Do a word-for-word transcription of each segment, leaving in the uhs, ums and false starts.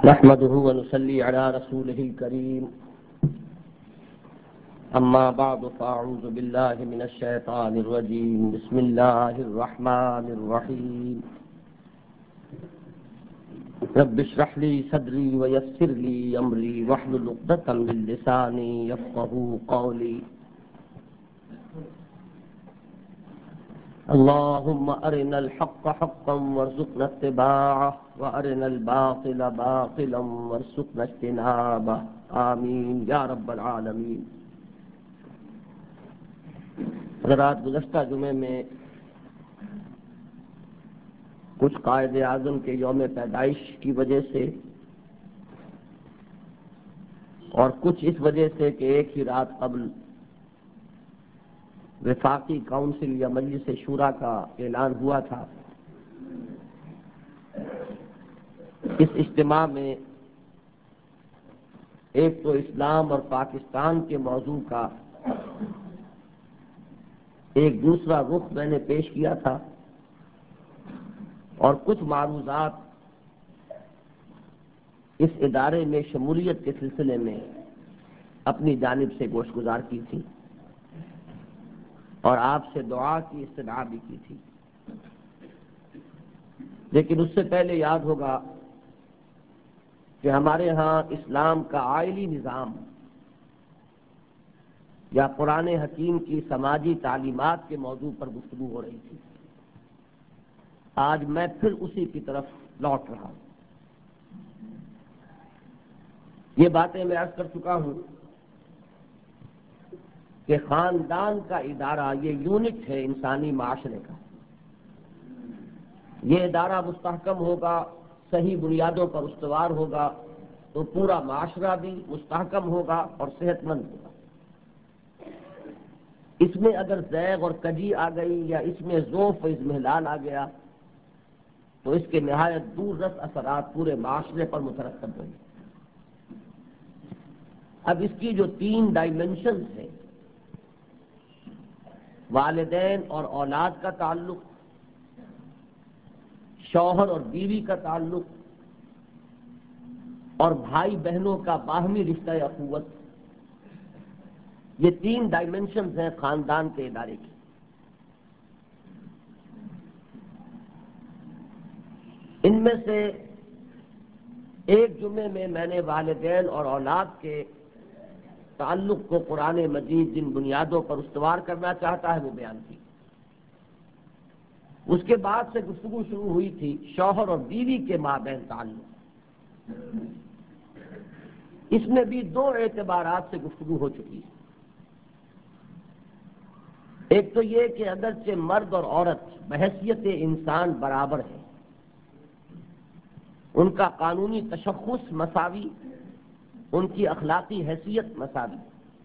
نحمده ونصلي على رسوله الكريم اما بعد فاعوذ بالله من الشيطان الرجيم بسم الله الرحمن الرحيم رب اشرح لي صدري ويسر لي امري واحلل عقدة من لساني يفقهوا قولي اللهم ارنا الحق حقا وارزقنا اتباعه وارنا الباطل باطلا وارزقنا اجتنابه آمین یا رب العالمین۔ حضرات، گزشتہ جمعے میں کچھ قائد اعظم کے یوم پیدائش کی وجہ سے اور کچھ اس وجہ سے کہ ایک ہی رات قبل وفاقی کونسل یا مجلس شورا کا اعلان ہوا تھا، اس اجتماع میں ایک تو اسلام اور پاکستان کے موضوع کا ایک دوسرا رخ میں نے پیش کیا تھا اور کچھ معروضات اس ادارے میں شمولیت کے سلسلے میں اپنی جانب سے گوش گزار کی تھی اور آپ سے دعا کی استدعا بھی کی تھی۔ لیکن اس سے پہلے یاد ہوگا کہ ہمارے ہاں اسلام کا عائلی نظام یا قرآن حکیم کی سماجی تعلیمات کے موضوع پر گفتگو ہو رہی تھی۔ آج میں پھر اسی کی طرف لوٹ رہا ہوں۔ یہ باتیں میں عرض کر چکا ہوں کہ خاندان کا ادارہ یہ یونٹ ہے انسانی معاشرے کا۔ یہ ادارہ مستحکم ہوگا، صحیح بنیادوں پر استوار ہوگا تو پورا معاشرہ بھی مستحکم ہوگا اور صحت مند ہوگا۔ اس میں اگر زیغ اور کجی آ گئی یا اس میں ضعف و اضمحلال آ گیا تو اس کے نہایت دور رس اثرات پورے معاشرے پر مترتب ہوں گے۔ اب اس کی جو تین ڈائمینشنز ہیں، والدین اور اولاد کا تعلق، شوہر اور بیوی کا تعلق اور بھائی بہنوں کا باہمی رشتہ اخوت، یہ تین ڈائمینشنز ہیں خاندان کے ادارے کی۔ ان میں سے ایک جمعے میں میں نے والدین اور اولاد کے تعلق کو قرآن مجید جن بنیادوں پر استوار کرنا چاہتا ہے وہ بیان کی۔ اس کے بعد سے گفتگو شروع ہوئی تھی شوہر اور بیوی کے مابین تعلق۔ اس میں بھی دو اعتبارات سے گفتگو ہو چکی ہے۔ ایک تو یہ کہ اگرچہ مرد اور عورت بحیثیت انسان برابر ہیں، ان کا قانونی تشخص مساوی، ان کی اخلاقی حیثیت مساوی،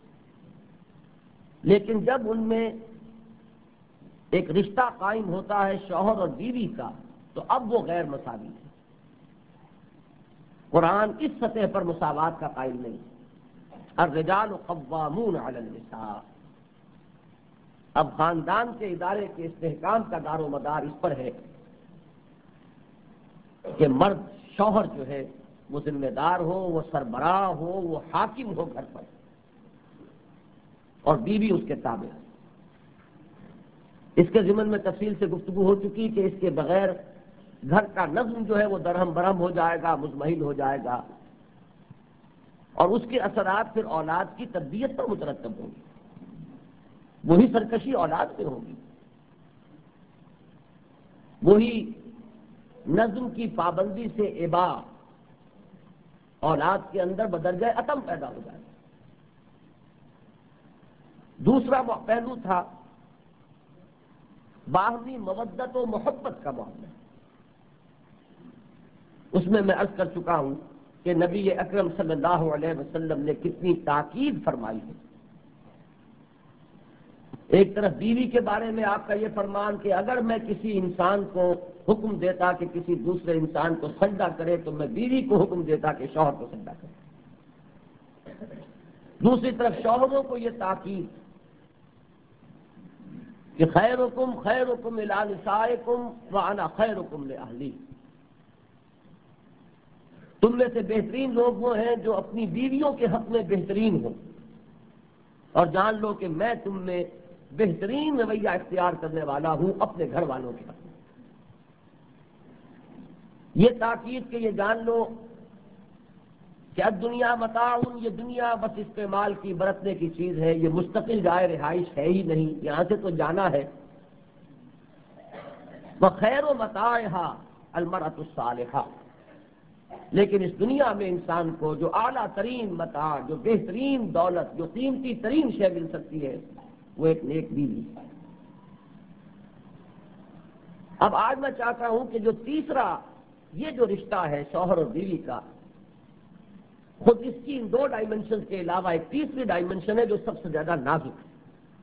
لیکن جب ان میں ایک رشتہ قائم ہوتا ہے شوہر اور بیوی کا تو اب وہ غیر مساوی ہے۔ قرآن اس سطح پر مساوات کا قائل نہیں۔ الرجال قوامون علی النساء۔ اب خاندان کے ادارے کے استحکام کا دار و مدار اس پر ہے کہ مرد شوہر جو ہے وہ ذمہ دار ہو، وہ سربراہ ہو، وہ حاکم ہو گھر پر، اور بیوی اس کے تابع ہے۔ اس کے ضمن میں تفصیل سے گفتگو ہو چکی کہ اس کے بغیر گھر کا نظم جو ہے وہ درہم برہم ہو جائے گا، مزمحل ہو جائے گا، اور اس کے اثرات پھر اولاد کی تربیت پر مترتب ہوں گی۔ وہی سرکشی اولاد میں ہوگی، وہی نظم کی پابندی سے ابا اولاد کے اندر بدرجہ عتم پیدا ہو جائے گا۔ دوسرا پہلو تھا باہمی مودت و محبت کا معاملہ۔ اس میں میں عرض کر چکا ہوں کہ نبی اکرم صلی اللہ علیہ وسلم نے کتنی تاکید فرمائی ہے۔ ایک طرف بیوی کے بارے میں آپ کا یہ فرمان کہ اگر میں کسی انسان کو حکم دیتا کہ کسی دوسرے انسان کو سجدہ کرے تو میں بیوی کو حکم دیتا کہ شوہر کو سجدہ کرے۔ دوسری طرف شوہروں کو یہ تاکید کہ خیرکم خیرکم الی نسائکم وانا خیرکم لاہلی۔ تم میں سے بہترین لوگ وہ ہیں جو اپنی بیویوں کے حق میں بہترین ہوں، اور جان لو کہ میں تم میں بہترین رویہ اختیار کرنے والا ہوں اپنے گھر والوں کے حق میں۔ یہ تاکید کہ یہ جان لو کہ دنیا متاع، یہ دنیا بس استعمال کی برتنے کی چیز ہے، یہ مستقل جائے رہائش ہے ہی نہیں، یہاں سے تو جانا ہے۔ وخیر و متاعها المرأة الصالحہ، لیکن اس دنیا میں انسان کو جو اعلیٰ ترین متاع، جو بہترین دولت، جو قیمتی ترین شے مل سکتی ہے وہ ایک نیک بیوی ہے۔ اب آج میں چاہتا ہوں کہ جو تیسرا یہ جو رشتہ ہے شوہر اور بیوی کا، خود اس کی ان دو ڈائمنشن کے علاوہ ایک تیسری ڈائمنشن ہے جو سب سے زیادہ نازک ہے،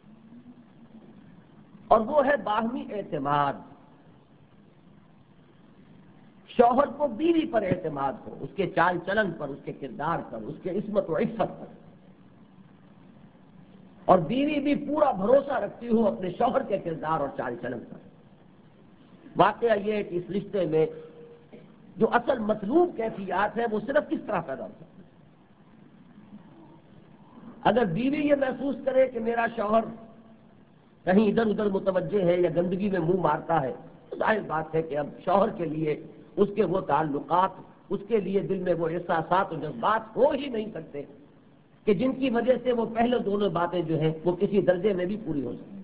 اور وہ ہے باہمی اعتماد۔ شوہر کو بیوی پر اعتماد ہو، اس کے چال چلن پر، اس کے کردار پر، اس کے عصمت و عفت پر، اور بیوی بھی پورا بھروسہ رکھتی ہو اپنے شوہر کے کردار اور چال چلن پر۔ واقعہ یہ ہے کہ اس رشتے میں جو اصل مطلوب کیفیات ہے وہ صرف کس طرح پیدا ہو سکتی ہے؟ اگر بیوی یہ محسوس کرے کہ میرا شوہر کہیں ادھر ادھر متوجہ ہے یا گندگی میں منہ مارتا ہے، تو ظاہر بات ہے کہ اب شوہر کے لیے اس کے وہ تعلقات، اس کے لیے دل میں وہ احساسات و جذبات ہو ہی نہیں سکتے کہ جن کی وجہ سے وہ پہلے دونوں باتیں جو ہیں وہ کسی درجے میں بھی پوری ہو سکیں۔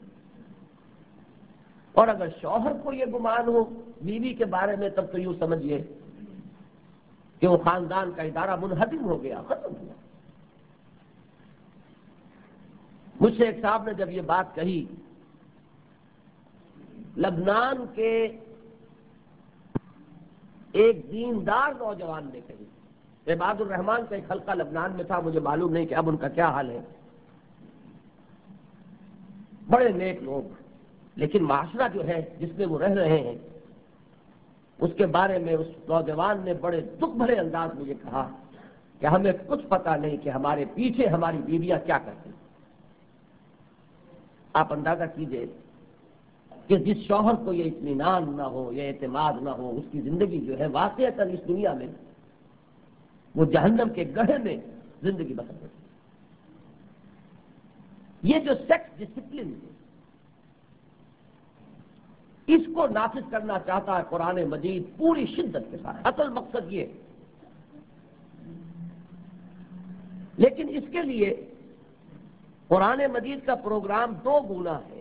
اور اگر شوہر کو یہ گمان ہو بیوی کے بارے میں، تب تو یوں سمجھیے کہ وہ خاندان کا ادارہ منہدم ہو گیا، ختم ہو گیا۔ مجھ سے ایک صاحب نے جب یہ بات کہی، لبنان کے ایک دیندار نوجوان نے کہی، عباد الرحمان کا ایک حلقہ لبنان میں تھا، مجھے معلوم نہیں کہ اب ان کا کیا حال ہے، بڑے نیک لوگ، لیکن معاشرہ جو ہے جس میں وہ رہ رہے ہیں اس کے بارے میں اس نوجوان نے بڑے دکھ بھرے انداز میں یہ کہا کہ ہمیں کچھ پتہ نہیں کہ ہمارے پیچھے ہماری بیویاں کیا کرتی ہیں۔ آپ اندازہ کیجئے کہ جس شوہر کو یہ اطمینان نہ ہو، یہ اعتماد نہ ہو، اس کی زندگی جو ہے واقعتاً اس دنیا میں وہ جہنم کے گڑھے میں زندگی بسر کرتی ہے۔ یہ جو سیکس ڈسپلن ہے اس کو نافذ کرنا چاہتا ہے قرآن مجید پوری شدت کے ساتھ، اصل مقصد یہ، لیکن اس کے لیے قرآن مجید کا پروگرام دو گنا ہے،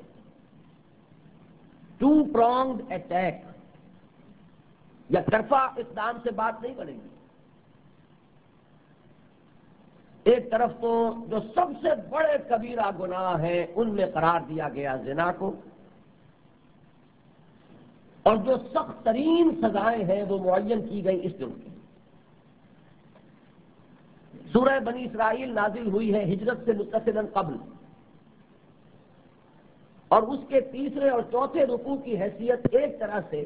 ٹو پرونگڈ اٹیک، یا طرفہ اقدام سے بات نہیں بنے گی۔ ایک طرف تو جو سب سے بڑے کبیرہ گناہ ہیں ان میں قرار دیا گیا زنا کو، اور جو سخت ترین سزائیں ہیں وہ معین کی گئی اس جرم کی۔ سورہ بنی اسرائیل نازل ہوئی ہے ہجرت سے متصلاً قبل، اور اس کے تیسرے اور چوتھے رکوع کی حیثیت ایک طرح سے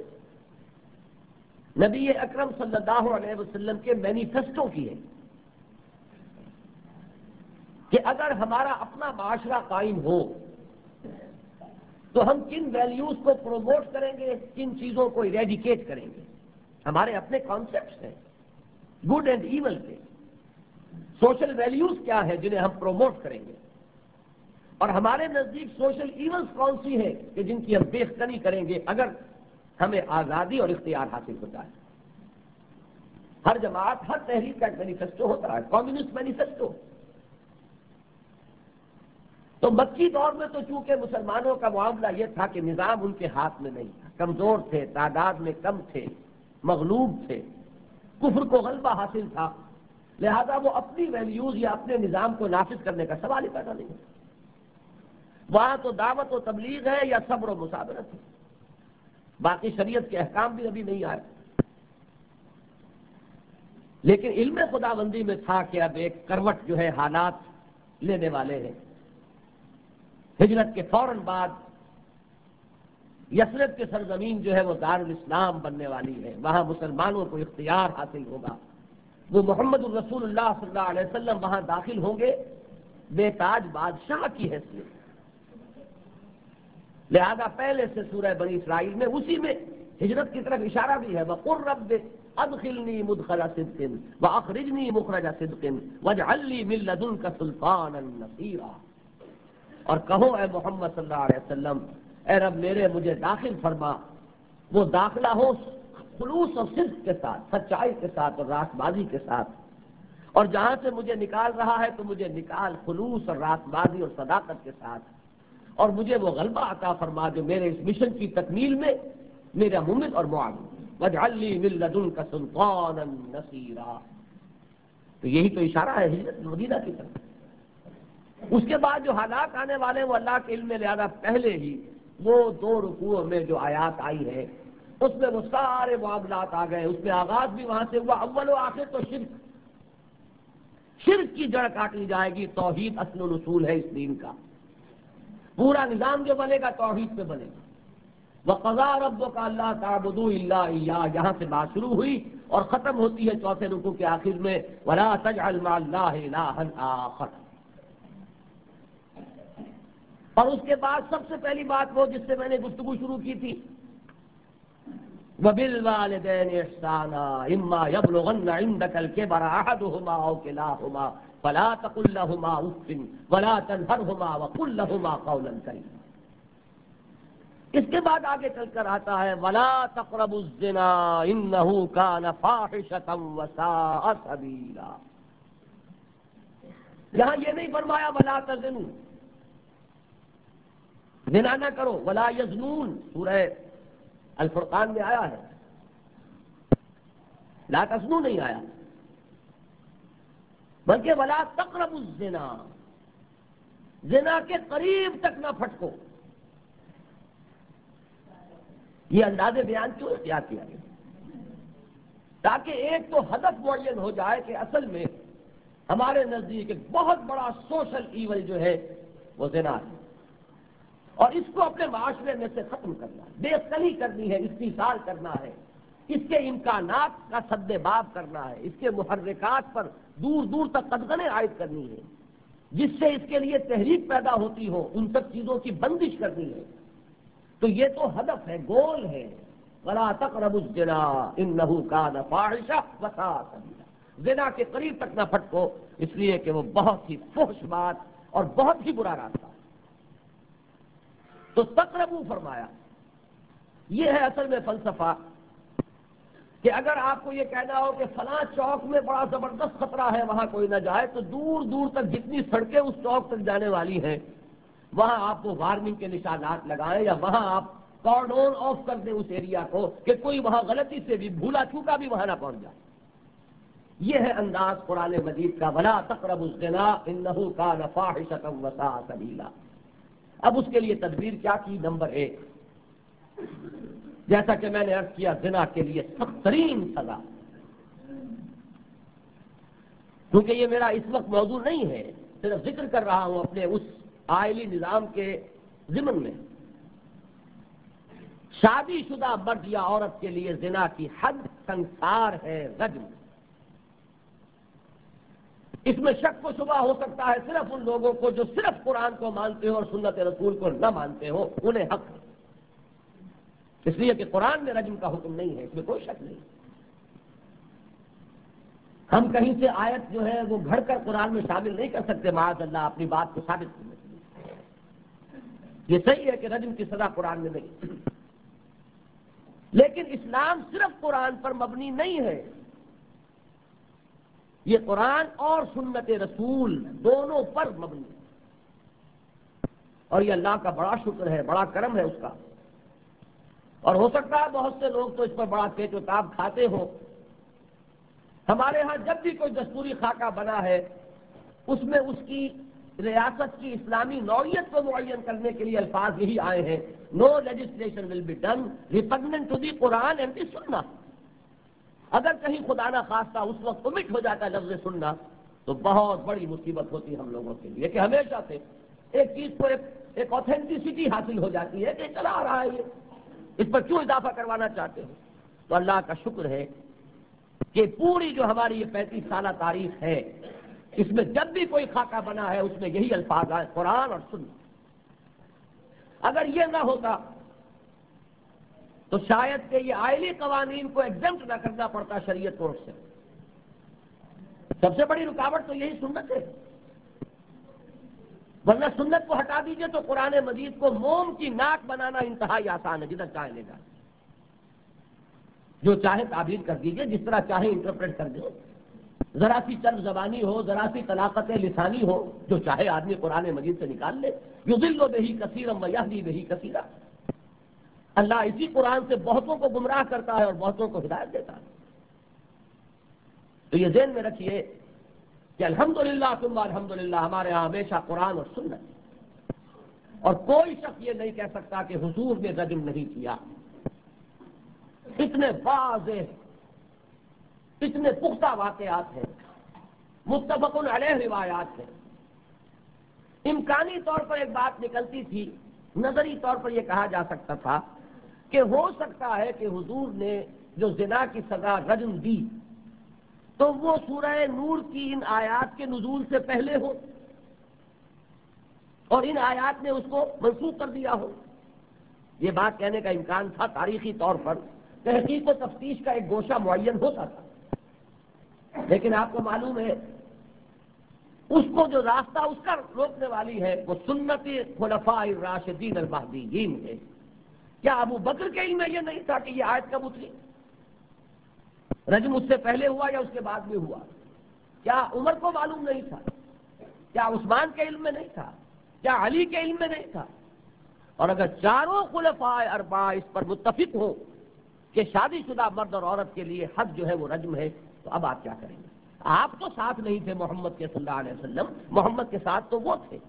نبی اکرم صلی اللہ علیہ وسلم کے مینیفیسٹو کی ہے کہ اگر ہمارا اپنا معاشرہ قائم ہو تو ہم کن ویلیوز کو پروموٹ کریں گے، کن چیزوں کو ایریڈیکیٹ کریں گے۔ ہمارے اپنے کانسیپٹس ہیں گڈ اینڈ ایول کے، سوشل ویلیوز کیا ہے جنہیں ہم پروموٹ کریں گے، اور ہمارے نزدیک سوشل ایونز کون سی ہے کہ جن کی ہم بیخبری کریں گے اگر ہمیں آزادی اور اختیار حاصل ہو جائے۔ ہر جماعت، ہر تحریک کا ایک مینیفیسٹو ہوتا ہے، کمیونسٹ مینیفیسٹو۔ تو مکی دور میں تو چونکہ مسلمانوں کا معاملہ یہ تھا کہ نظام ان کے ہاتھ میں نہیں تھا، کمزور تھے، تعداد میں کم تھے، مغلوب تھے، کفر کو غلبہ حاصل تھا، لہذا وہ اپنی ویلیوز یا اپنے نظام کو نافذ کرنے کا سوال ہی پیدا نہیں ہوتا۔ وہاں تو دعوت و تبلیغ ہے یا صبر و مصابرت ہے، باقی شریعت کے احکام بھی ابھی نہیں آئے۔ لیکن علم خداوندی میں تھا کہ اب ایک کروٹ جو ہے حالات لینے والے ہیں۔ ہجرت کے فوراً بعد یثرب کی سرزمین جو ہے وہ دار الاسلام بننے والی ہے، وہاں مسلمانوں کو اختیار حاصل ہوگا، وہ محمد الرسول اللہ صلی اللہ علیہ وسلم وہاں داخل ہوں گے بے تاج بادشاہ کی حیثیت۔ لہذا پہلے سے سورہ بنی اسرائیل میں اسی میں ہجرت کی طرف اشارہ بھی ہے، وَقُلْ رَبِّ ادخلنی مدخل صدق واخرجنی مخرج صدق واجعل لی من لدنک سلطانا نصیرا۔ اور کہو اے محمد صلی اللہ علیہ وسلم، اے رب میرے مجھے داخل فرما، وہ داخلہ ہو خلوص اور صدق کے ساتھ، سچائی کے ساتھ اور راست بازی کے ساتھ، اور جہاں سے مجھے نکال رہا ہے تو مجھے نکال خلوص اور راست بازی اور صداقت کے ساتھ، اور مجھے وہ غلبہ عطا فرما جو میرے اس مشن کی تکمیل میں میرا ممد اور معاون۔ واجعل لی من لدنک سلطانا نصیرا۔ تو یہی تو اشارہ ہے ہجرت مدینہ کی طرف۔ اس کے بعد جو حالات آنے والے ہیں وہ اللہ کے علم میں، لہذا پہلے ہی وہ دو رکوع میں جو آیات آئی ہے اس میں وہ سارے معاملات آ گئے۔ اس میں آغاز بھی وہاں سے ہوا، اول و آخر تو شرک، شرک کی جڑ کاٹی جائے گی۔ توحید اصل و اصول ہے اس دین کا، پورا نظام جو بنے گا توحید پہ بنے گا۔ وَقَضَىٰ رَبُّكَ أَلَّا تَعْبُدُوا إِلَّا إِيَّاهُ، یہاں سے بات شروع ہوئی اور ختم ہوتی ہے چوتھے رکوع کے آخر میں وَلَا تَجْعَلْ مَعَ اللَّهِ إِلَٰهًا آخَرَ۔ اور اس کے بعد سب سے پہلی بات وہ جس سے میں نے گفتگو شروع کی تھی، وَبِالْوَالِدَيْنِ إِحْسَانًا إِمَّا يَبْلُغَنَّ عِندَكَ الْكِبَرَ أَحَدُهُمَا أَوْ كِلَاهُمَا فَلَا تَقُل لَّهُمَا أُفٍّ وَلَا تَنْهَرْهُمَا وَقُل لَّهُمَا قَوْلًا كَرِيمًا۔ اس کے بعد آگے چل کر آتا ہے وَلَا تَقْرَبُوا الزِّنَا إِنَّهُ كَانَ فَاحِشَةً وَسَاءَ سَبِيلًا۔ یہاں یہ نہیں فرمایا وَلَا تَزِنُوا، زنا نہ کرو، وَلَا يَزْنُونَ سورہ الفرقان میں آیا ہے، لا تزنوا نہیں آیا، بلکہ وَلَا تَقْرَبُوا الزِّنَا، زنا کے قریب تک نہ پھٹکو۔ یہ انداز بیان کیوں اختیار کیا گیا؟ تاکہ ایک تو ہدف معین ہو جائے کہ اصل میں ہمارے نزدیک ایک بہت بڑا سوشل ایول جو ہے وہ زنا ہے، اور اس کو اپنے معاشرے میں سے ختم کرنا ہے، بے قلی کرنی ہے، استحصال کرنا ہے، اس کے امکانات کا سد باب کرنا ہے، اس کے محرکات پر دور دور تک قدغنیں عائد کرنی ہے، جس سے اس کے لیے تحریک پیدا ہوتی ہو، ان سب چیزوں کی بندش کرنی ہے۔ تو یہ تو ہدف ہے، گول ہے، وَلَا تَقْرَبُوا الزِّنَا إِنَّهُ كَانَ فَاحِشَةً وَسَاءَ سَبِيلًا۔ زنا کے قریب تک نہ پھٹکو، اس لیے کہ وہ بہت ہی فحش بات اور بہت ہی برا راستہ ہے۔ تو تقربو فرمایا، یہ ہے اصل میں فلسفہ کہ اگر آپ کو یہ کہنا ہو کہ فلاں چوک میں بڑا زبردست خطرہ ہے وہاں کوئی نہ جائے، تو دور دور تک جتنی سڑکیں اس چوک تک جانے والی ہیں وہاں آپ کو وارننگ کے نشانات لگائیں، یا وہاں آپ کارڈون آف کر دیں اس ایریا کو کہ کوئی وہاں غلطی سے بھی بھولا چوکا بھی وہاں نہ پہنچ جائے۔ یہ ہے انداز قرآن مجید کا، وَلَا تَقْرَبُوا الزِّنَا إِنَّهُ كَانَ فَاحِشَةً وَسَاءَ سَبِيلًا۔ اب اس کے لیے تدبیر کیا کی؟ نمبر ایک، جیسا کہ میں نے عرض کیا، زنا کے لیے سخت ترین سزا، کیونکہ یہ میرا اس وقت موضوع نہیں ہے، صرف ذکر کر رہا ہوں اپنے اس آئلی نظام کے ضمن میں۔ شادی شدہ مرد یا عورت کے لیے زنا کی حد سنسار ہے، رجم۔ اس میں شک و شبہ ہو سکتا ہے صرف ان لوگوں کو جو صرف قرآن کو مانتے ہو اور سنت رسول کو نہ مانتے ہو، انہیں حق ہے، اس لیے کہ قرآن میں رجم کا حکم نہیں ہے، اس میں کوئی شک نہیں۔ ہم کہیں سے آیت جو ہے وہ گھڑ کر قرآن میں شامل نہیں کر سکتے معاذ اللہ اپنی بات کو ثابت کرنے کے لیے۔ یہ صحیح ہے کہ رجم کی سزا قرآن میں نہیں، لیکن اسلام صرف قرآن پر مبنی نہیں ہے، یہ قرآن اور سنت رسول دونوں پر مبنی ہے، اور یہ اللہ کا بڑا شکر ہے، بڑا کرم ہے اس کا۔ اور ہو سکتا ہے بہت سے لوگ تو اس پر بڑا تیز و تاب کھاتے ہوں۔ ہمارے ہاں جب بھی کوئی دستوری خاکہ بنا ہے اس میں اس کی ریاست کی اسلامی نوعیت کو معین کرنے کے لیے الفاظ یہی آئے ہیں، no legislation will be done repugnant to the Quran and the Sunnah. اگر کہیں خدا نہ خواستہ اس وقت امٹ ہو جاتا لفظ سننا تو بہت بڑی مصیبت ہوتی ہم لوگوں کے لیے، کہ ہمیشہ سے ایک چیز کو ایک, ایک اوتھینٹسٹی حاصل ہو جاتی ہے کہ چلا آ رہا ہے، یہ اس پر کیوں اضافہ کروانا چاہتے ہو؟ تو اللہ کا شکر ہے کہ پوری جو ہماری یہ پینتیس سالہ تاریخ ہے اس میں جب بھی کوئی خاکہ بنا ہے اس میں یہی الفاظ آئے، قرآن اور سنت۔ اگر یہ نہ ہوتا تو شاید کہ یہ آئلی قوانین کو ایگزمپٹ نہ کرنا پڑتا شریعت کورٹ سے. سب سے بڑی رکاوٹ تو یہی سنت ہے. ورنہ سنت کو ہٹا دیجئے تو قرآن مجید کو موم کی ناک بنانا انتہائی آسان ہے، جدھر چاہے لے جائے، جو چاہے تعبیر کر دیجئے، جس طرح چاہے انٹرپریٹ کر دیں. ذرا سی چرب زبانی ہو، ذرا سی طلاقت لسانی ہو، جو چاہے آدمی قرآن مجید سے نکال لے. یضل بہ کثیرا ویہدی بہ کثیرا. اللہ اسی قرآن سے بہتوں کو گمراہ کرتا ہے اور بہتوں کو ہدایت دیتا ہے. تو یہ ذہن میں رکھیے کہ الحمدللہ ثم الحمدللہ ہمارے ہاں ہمیشہ قرآن اور سنت، اور کوئی شخص یہ نہیں کہہ سکتا کہ حضور نے رجم نہیں کیا. اتنے واضح، اتنے پختہ واقعات ہیں، متفق علیہ روایات ہیں. امکانی طور پر ایک بات نکلتی تھی، نظری طور پر یہ کہا جا سکتا تھا کہ ہو سکتا ہے کہ حضور نے جو زنا کی سزا رجم دی تو وہ سورہ نور کی ان آیات کے نزول سے پہلے ہو اور ان آیات نے اس کو منسوخ کر دیا ہو. یہ بات کہنے کا امکان تھا. تاریخی طور پر تحقیق و تفتیش کا ایک گوشہ معین ہوتا تھا، لیکن آپ کو معلوم ہے اس کو جو راستہ اس کا روکنے والی ہے وہ سنت خلفاء الراشدین المہدیین ہے. کیا ابو بکر کے علم میں یہ نہیں تھا کہ یہ آیت کب اتری؟ رجم اس سے پہلے ہوا یا اس کے بعد میں ہوا؟ کیا عمر کو معلوم نہیں تھا؟ کیا عثمان کے علم میں نہیں تھا؟ کیا علی کے علم میں نہیں تھا؟ اور اگر چاروں خلفاء اربعہ اس پر متفق ہو کہ شادی شدہ مرد اور عورت کے لیے حد جو ہے وہ رجم ہے، تو اب آپ کیا کریں گے؟ آپ تو ساتھ نہیں تھے محمد کے صلی اللہ علیہ وسلم، محمد کے ساتھ تو وہ تھے.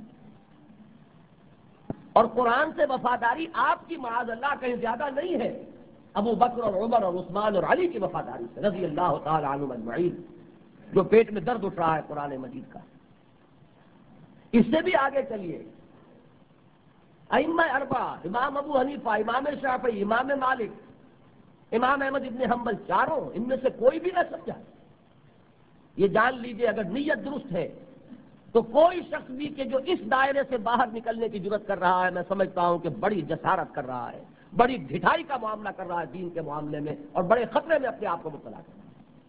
اور قرآن سے وفاداری آپ کی معاذ اللہ کہیں زیادہ نہیں ہے ابو بکر اور عمر اور عثمان اور علی کی وفاداری سے رضی اللہ تعالی عنہم اجمعین. جو پیٹ میں درد اٹھ رہا ہے قرآن مجید کا. اس سے بھی آگے چلیے، ائمہ اربعہ، امام ابو حنیفہ، امام شافعی، امام مالک، امام احمد ابن حنبل، چاروں ان میں سے کوئی بھی نہ سمجھا. یہ جان لیجئے اگر نیت درست ہے تو کوئی شخص بھی کہ جو اس دائرے سے باہر نکلنے کی جرت کر رہا ہے، میں سمجھتا ہوں کہ بڑی جسارت کر رہا ہے، بڑی ڈھٹائی کا معاملہ کر رہا ہے دین کے معاملے میں، اور بڑے خطرے میں اپنے آپ کو مبتلا کر رہا ہے.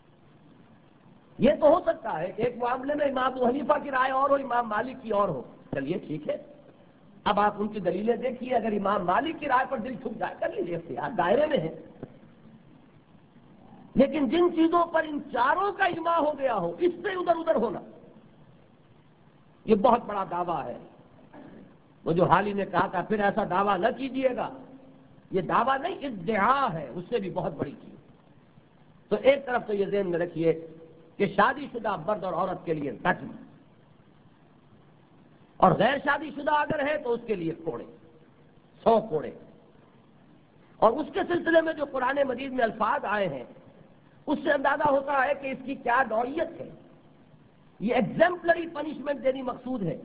یہ تو ہو سکتا ہے کہ ایک معاملے میں امام ابو حنیفہ کی رائے اور ہو، امام مالک کی اور ہو. چلیے ٹھیک ہے، اب آپ ان کی دلیلیں دیکھیے. اگر امام مالک کی رائے پر دل چھپ جائے کر لیجیے، اختیار دائرے میں ہے. لیکن جن چیزوں پر ان چاروں کا اجماع ہو گیا ہو، اس سے ادھر ادھر ہونا یہ بہت بڑا دعویٰ ہے. وہ جو حالی نے کہا تھا پھر ایسا دعویٰ نہ کیجیے گا، یہ دعویٰ نہیں، ادعا ہے، اس سے بھی بہت بڑی چیز. تو ایک طرف تو یہ ذہن میں رکھیے کہ شادی شدہ مرد اور عورت کے لیے رجم، اور غیر شادی شدہ اگر ہے تو اس کے لیے کوڑے، سو کوڑے. اور اس کے سلسلے میں جو قرآن مجید میں الفاظ آئے ہیں اس سے اندازہ ہوتا ہے کہ اس کی کیا نوعیت ہے. یہ ایگزمپلری پنشمنٹ دینی مقصود ہے.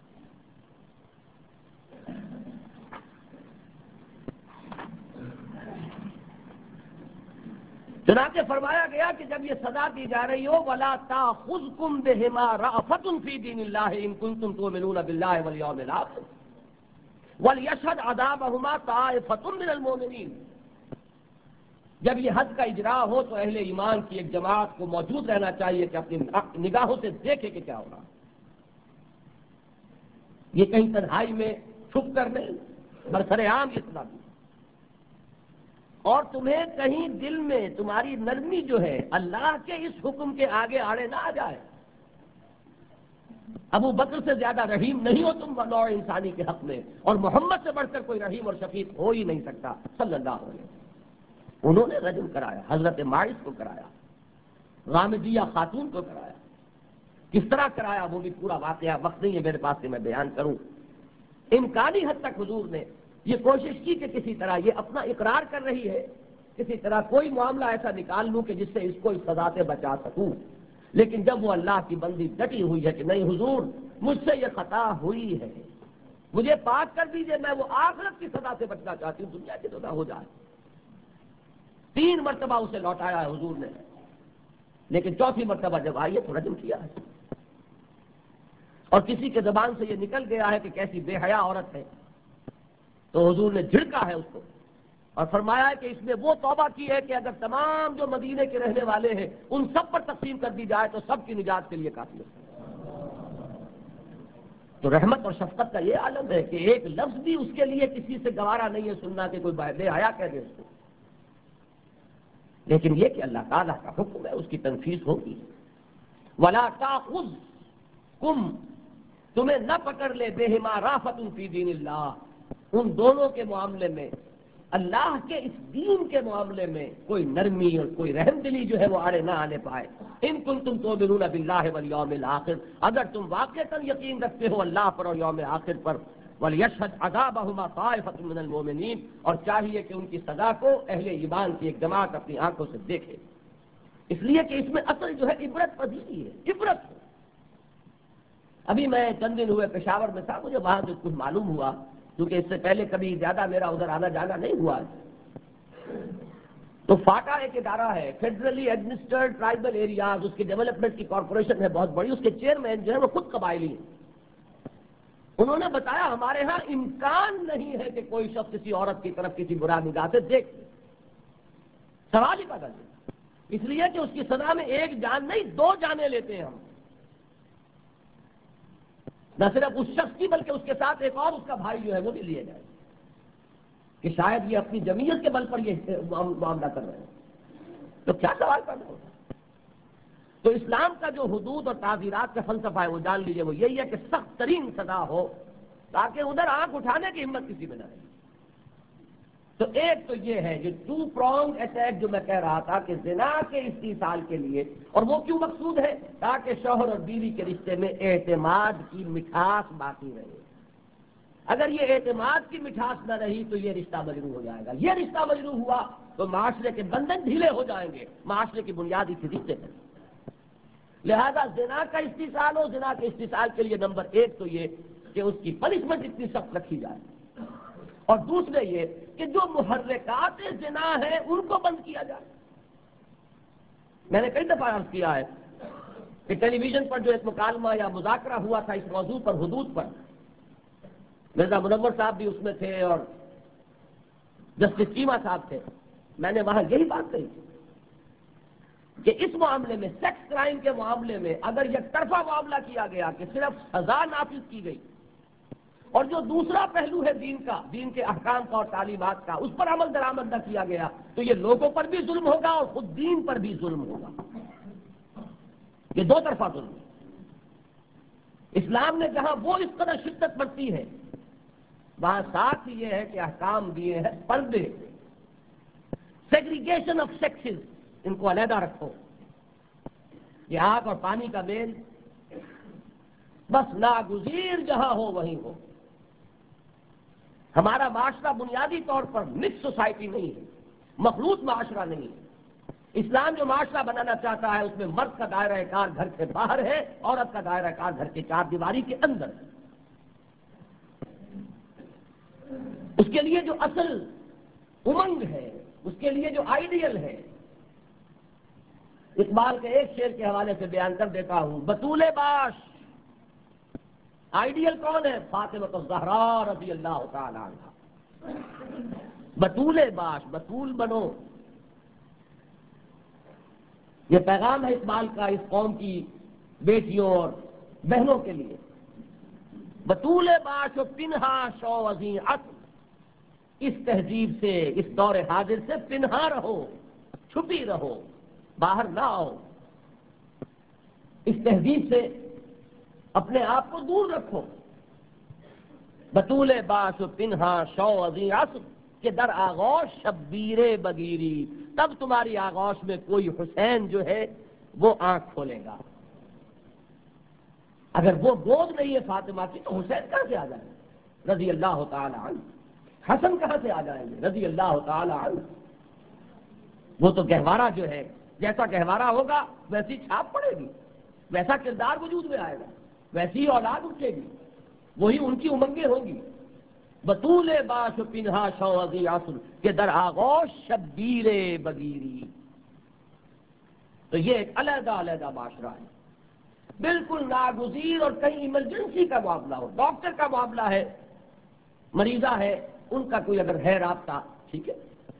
چنانچہ فرمایا گیا کہ جب یہ سزا دی جا رہی ہو وَلَا تَأْخُذْكُمْ بِهِمَا رَأْفَةٌ فِي دِينِ اللَّهِ إِن كُنتُمْ تُؤْمِنُونَ بِاللَّهِ وَالْيَوْمِ الْآخِرِ وَلْيَشْهَدْ عَذَابَهُمَا طَائِفَةٌ مِّنَ الْمُؤْمِنِينَ. جب یہ حد کا اجرا ہو تو اہل ایمان کی ایک جماعت کو موجود رہنا چاہیے کہ اپنی نگاہوں سے دیکھے کہ کیا ہو رہا. یہ کہیں تنہائی میں چھپ کر نہیں، برسر عام یہ سزا دی. اور تمہیں کہیں دل میں تمہاری نرمی جو ہے اللہ کے اس حکم کے آگے آڑے نہ آ جائے. ابو بکر سے زیادہ رحیم نہیں ہو تم نوع انسانی کے حق میں، اور محمد سے بڑھ کر کوئی رحیم اور شفیق ہو ہی نہیں سکتا صلی اللہ علیہ وسلم. انہوں نے رجم کرایا، حضرت ماعز کو کرایا، غامدیہ خاتون کو کرایا. کس طرح کرایا وہ بھی پورا واقعہ وقت نہیں ہے میرے پاس کہ میں بیان کروں. امکانی حد تک حضور نے یہ کوشش کی کہ کسی طرح یہ اپنا اقرار کر رہی ہے، کسی طرح کوئی معاملہ ایسا نکال لوں کہ جس سے اس کو اس سزا سے بچا سکوں. لیکن جب وہ اللہ کی بندی ڈٹی ہوئی ہے کہ نہیں حضور مجھ سے یہ خطا ہوئی ہے، مجھے پاک کر دیجئے، میں وہ آخرت کی سزا سے بچنا چاہتی ہوں، دنیا کی سزا ہو جائے. تین مرتبہ اسے لوٹایا ہے حضور نے، لیکن چوتھی مرتبہ جب آئی ہے تو رجم کیا ہے. اور کسی کے زبان سے یہ نکل گیا ہے کہ کیسی بے حیا عورت ہے، تو حضور نے جھڑکا ہے اس کو اور فرمایا ہے کہ اس میں وہ توبہ کی ہے کہ اگر تمام جو مدینے کے رہنے والے ہیں ان سب پر تقسیم کر دی جائے تو سب کی نجات کے لیے کافی ہے۔ تو رحمت اور شفقت کا یہ عالم ہے کہ ایک لفظ بھی اس کے لیے کسی سے گوارا نہیں ہے سننا کہ کوئی بے حیا کہہ دے اس کو، لیکن یہ کہ اللہ تعالیٰ کا حکم ہے، اس کی تنفیذ ہوگی۔ وَلَا تَأْخُذْكُمْ، تمہیں نہ پکڑ لے بِهِمَا رَأْفَةٌ فِي دِينِ اللَّهِ، ان دونوں کے معاملے میں، اللہ کے اس دین کے معاملے میں کوئی نرمی اور کوئی رحم دلی جو ہے وہ آڑے نہ آنے پائے۔ ان کنتم تؤمنون باللہ والیوم الآخر، اگر تم واقعتاً یقین رکھتے ہو اللہ پر اور یوم آخر پر۔ وَلْيَشْهَدْ عَذَابَهُمَا طَائِفَةٌ مِّنَ الْمُؤْمِنِينَ، اور چاہیے کہ ان کی سزا کو اہل ایمان کی ایک جماعت اپنی آنکھوں سے دیکھے، اس لیے کہ اس میں اصل جو ہے عبرت پذیری ہے، عبرت ہے۔ ابھی میں چند دن ہوئے پشاور میں تھا، مجھے وہاں سے کچھ معلوم ہوا کیونکہ اس سے پہلے کبھی زیادہ میرا ادھر آنا جانا نہیں ہوا ہے۔ تو فاٹا ایک ادارہ ہے، فیڈرلی ایڈمنسٹرڈ ٹرائبل ایریاز، اس کی ڈیولپمنٹ کی کارپوریشن ہے بہت بڑی، اس کے چیئرمین جو ہے وہ خود قبائلی ہیں۔ انہوں نے بتایا ہمارے ہاں امکان نہیں ہے کہ کوئی شخص کسی عورت کی طرف کسی برا نگاہ سے دیکھ، سوال ہی پیدا نہیں، اس لیے کہ اس کی سزا میں ایک جان نہیں دو جانیں لیتے ہیں ہم، نہ صرف اس شخص کی بلکہ اس کے ساتھ ایک اور اس کا بھائی جو ہے وہ بھی لیے جائے، کہ شاید یہ اپنی جمعیت کے بل پر یہ معاملہ کر رہے ہیں، تو کیا سوال پیدا ہوگا؟ تو اسلام کا جو حدود اور تعزیرات کا فلسفہ ہے وہ جان لیجئے، وہ یہی ہے کہ سخت ترین سزا ہو تاکہ ادھر آنکھ اٹھانے کی ہمت کسی میں نہ رہے۔ تو ایک تو یہ ہے جو ٹو پرونگ اٹیک جو میں کہہ رہا تھا کہ زنا کے استیصال کے لیے، اور وہ کیوں مقصود ہے؟ تاکہ شوہر اور بیوی کے رشتے میں اعتماد کی مٹھاس باقی رہے۔ اگر یہ اعتماد کی مٹھاس نہ رہی تو یہ رشتہ مجروح ہو جائے گا، یہ رشتہ مجروح ہوا تو معاشرے کے بندھن ڈھیلے ہو جائیں گے، معاشرے کی بنیادی سی رشتے میں۔ لہذا زنا کا استیصال ہو، زنا کے استیصال کے لیے نمبر ایک تو یہ کہ اس کی پنشمنٹ اتنی سخت رکھی جائے، اور دوسرے یہ کہ جو محرکات زنا ہیں ان کو بند کیا جائے۔ میں نے کئی دفعہ عرض کیا ہے کہ ٹیلی ویژن پر جو ایک مکالمہ یا مذاکرہ ہوا تھا اس موضوع پر، حدود پر، مرزا منور صاحب بھی اس میں تھے اور جسٹس چیمہ صاحب تھے، میں نے وہاں یہی بات کہی تھی کہ اس معاملے میں، سیکس کرائم کے معاملے میں اگر یک طرفہ معاملہ کیا گیا کہ صرف سزا نافذ کی گئی اور جو دوسرا پہلو ہے دین کا، دین کے احکام کا اور تعلیمات کا، اس پر عمل درآمد نہ کیا گیا تو یہ لوگوں پر بھی ظلم ہوگا اور خود دین پر بھی ظلم ہوگا، یہ دو طرفہ ظلم ہے۔ اسلام نے جہاں وہ اس قدر شدت برتی ہے وہاں ساتھ ہی یہ ہے کہ احکام دیے ہیں پردے، سیگریگیشن آف سیکسز، ان کو علیحدہ رکھو، یہ آگ اور پانی کا میل بس ناگزیر جہاں ہو وہیں ہو۔ ہمارا معاشرہ بنیادی طور پر مکس سوسائٹی نہیں ہے، مخلوط معاشرہ نہیں ہے۔ اسلام جو معاشرہ بنانا چاہتا ہے اس میں مرد کا دائرہ کار گھر سے باہر ہے، عورت کا دائرہ کار گھر کے چار دیواری کے اندر ہے۔ اس کے لیے جو اصل امنگ ہے، اس کے لیے جو آئیڈیل ہے، اقبال کے ایک شعر کے حوالے سے بیان کر دیتا ہوں، بطول باش، آئیڈیل کون ہے؟ فاطمہ الزہراء رضی اللہ تعالی عنہ۔ بطول باش، بطول بنو، یہ پیغام ہے اقبال کا اس قوم کی بیٹیوں اور بہنوں کے لیے۔ بطول باش و پنہا شو ازیں عصر، اس تہذیب سے، اس دور حاضر سے پنہا رہو، چھپی رہو، باہر نہ آؤ، اس تہذیب سے اپنے آپ کو دور رکھو۔ بطول باش و پنہا شو ازیں عصر کہ در آغوش شبیر بگیری، تب تمہاری آغوش میں کوئی حسین جو ہے وہ آنکھ کھولے گا۔ اگر وہ گود نہیں ہے فاطمہ کی تو حسین کہاں سے آ جائیں گے رضی اللہ تعالی عنہ؟ حسن کہاں سے آ جائیں گے رضی اللہ تعالی عنہ؟ وہ تو گہوارہ جو ہے، جیسا گہوارہ ہوگا ویسی چھاپ پڑے گی، ویسا کردار وجود میں آئے گا، ویسی اولاد اٹھے گی، وہی ان کی امنگیں ہوں گی۔ بطول باش و پنہا شو ازیں عصر کہ در آغوش شبیر بگیری۔ تو یہ ایک علیحدہ علیحدہ معاشرہ ہے، بالکل ناگزیر، اور کہیں ایمرجنسی کا معاملہ ہو، ڈاکٹر کا معاملہ ہے، مریضہ ہے، ان کا کوئی اگر ہے رابطہ ٹھیک ہے،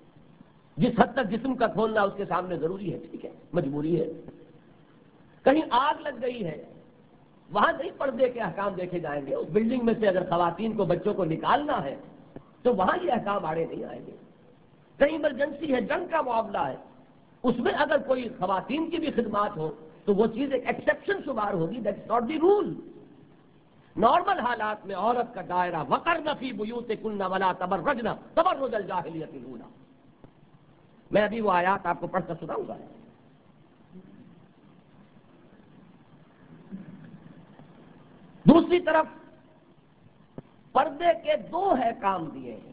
جس حد تک جسم کا کھولنا اس کے سامنے ضروری ہے، ٹھیک ہے، مجبوری ہے۔ کہیں آگ لگ گئی ہے، وہاں نہیں پردے کے احکام دیکھے جائیں گے۔ اس بلڈنگ میں سے اگر خواتین کو، بچوں کو نکالنا ہے تو وہاں یہ احکام آڑے نہیں آئیں گے۔ کہیں ایمرجنسی ہے، جنگ کا معاملہ ہے، اس میں اگر کوئی خواتین کی بھی خدمات ہو تو وہ چیز ایک ایکسیپشن شمار ہوگی، that's not the rule. Normal حالات میں عورت کا دائرہ وقرن فی بیوتکن ولا تبرجن تبرج الجاہلیۃ الاولی۔ میں ابھی وہ آیات آپ کو پڑھ کر سناؤں گا۔ دوسری طرف پردے کے دو ہے کام دیے ہیں۔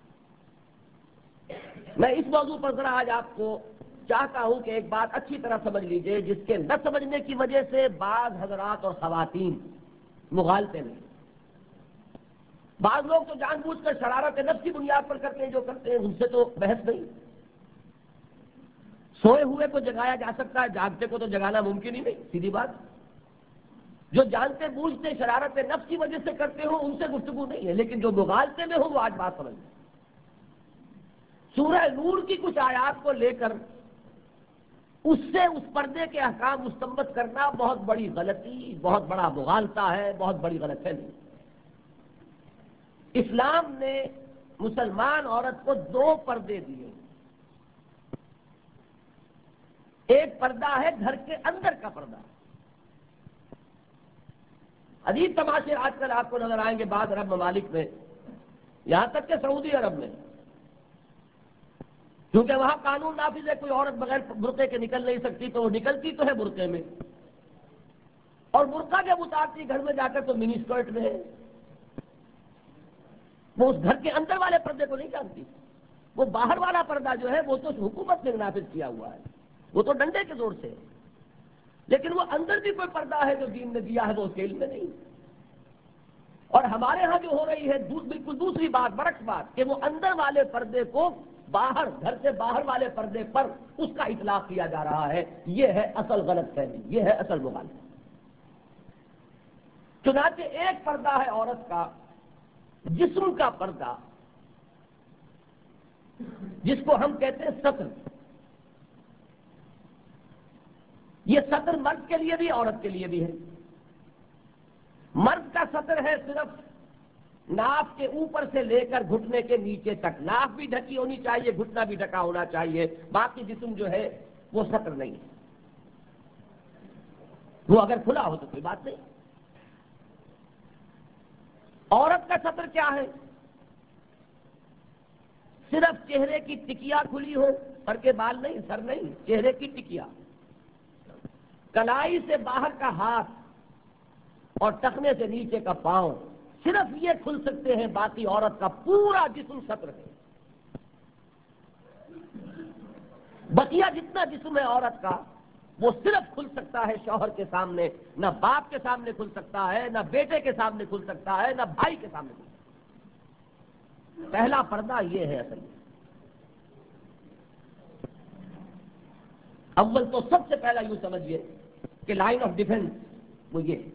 میں اس موضوع پر ذرا آج آپ کو چاہتا ہوں کہ ایک بات اچھی طرح سمجھ لیجئے، جس کے نہ سمجھنے کی وجہ سے بعض حضرات اور خواتین مغالطے نہیں۔ بعض لوگ تو جان بوجھ کر شرارت نفس کی بنیاد پر کرتے ہیں جو کرتے ہیں، ان سے تو بحث نہیں۔ سوئے ہوئے کو جگایا جا سکتا ہے، جاگتے کو تو جگانا ممکن ہی نہیں، سیدھی بات۔ جو جانتے بوجھتے شرارت نفس کی وجہ سے کرتے ہوں ان سے گفتگو نہیں ہے، لیکن جو مغالطے میں ہوں وہ آج بات سمجھ لیں۔ سورہ نور کی کچھ آیات کو لے کر اس سے اس پردے کے احکام مستنبط کرنا بہت بڑی غلطی، بہت بڑا مغالطہ ہے، بہت بڑی غلط فہمی۔ اسلام نے مسلمان عورت کو دو پردے دیے۔ ایک پردہ ہے گھر کے اندر کا پردہ۔ عجیب تماشے آج کل آپ کو نظر آئیں گے بعض عرب ممالک میں، یہاں تک کہ سعودی عرب میں، کیونکہ وہاں قانون نافذ ہے، کوئی عورت بغیر برقعے کے نکل نہیں سکتی، تو وہ نکلتی تو ہے برقعے میں، اور برقع جب اتارتی گھر میں جا کر تو منی اسکرٹ میں ہے۔ وہ اس گھر کے اندر والے پردے کو نہیں جانتی، وہ باہر والا پردہ جو ہے وہ تو حکومت نے نافذ کیا ہوا ہے، وہ تو ڈنڈے کے زور سے، لیکن وہ اندر بھی کوئی پردہ ہے جو دین نے دیا ہے وہ اس کے علم میں نہیں۔ اور ہمارے ہاں جو ہو رہی ہے بالکل دوسری بات، برعکس بات، کہ وہ اندر والے پردے کو باہر، گھر سے باہر والے پردے پر اس کا اطلاق کیا جا رہا ہے۔ یہ ہے اصل غلط فہمی، یہ ہے اصل مغالطہ۔ چنانچہ ایک پردہ ہے عورت کا جسم کا پردہ، جس کو ہم کہتے ہیں ستر۔ یہ ستر مرد کے لیے بھی عورت کے لیے بھی ہے۔ مرد کا ستر ہے صرف ناف کے اوپر سے لے کر گھٹنے کے نیچے تک، ناف بھی ڈھکی ہونی چاہیے، گھٹنا بھی ڈھکا ہونا چاہیے، باقی جسم جو ہے وہ ستر نہیں ہے۔ وہ اگر کھلا ہو تو کوئی بات نہیں۔ عورت کا ستر کیا ہے؟ صرف چہرے کی ٹکیا کھلی ہو، سر کے بال نہیں، سر نہیں، چہرے کی ٹکیا، کلائی سے باہر کا ہاتھ اور ٹخنے سے نیچے کا پاؤں، صرف یہ کھل سکتے ہیں، باقی عورت کا پورا جسم ستر ہے۔ بقیہ جتنا جسم ہے عورت کا وہ صرف کھل سکتا ہے شوہر کے سامنے، نہ باپ کے سامنے کھل سکتا ہے، نہ بیٹے کے سامنے کھل سکتا ہے، نہ بھائی کے سامنے کھل سکتا ہے۔ پہلا پردہ یہ ہے اصل میں۔ اول تو سب سے پہلا یوں سمجھیے کہ لائن آف ڈیفنس وہ یہ،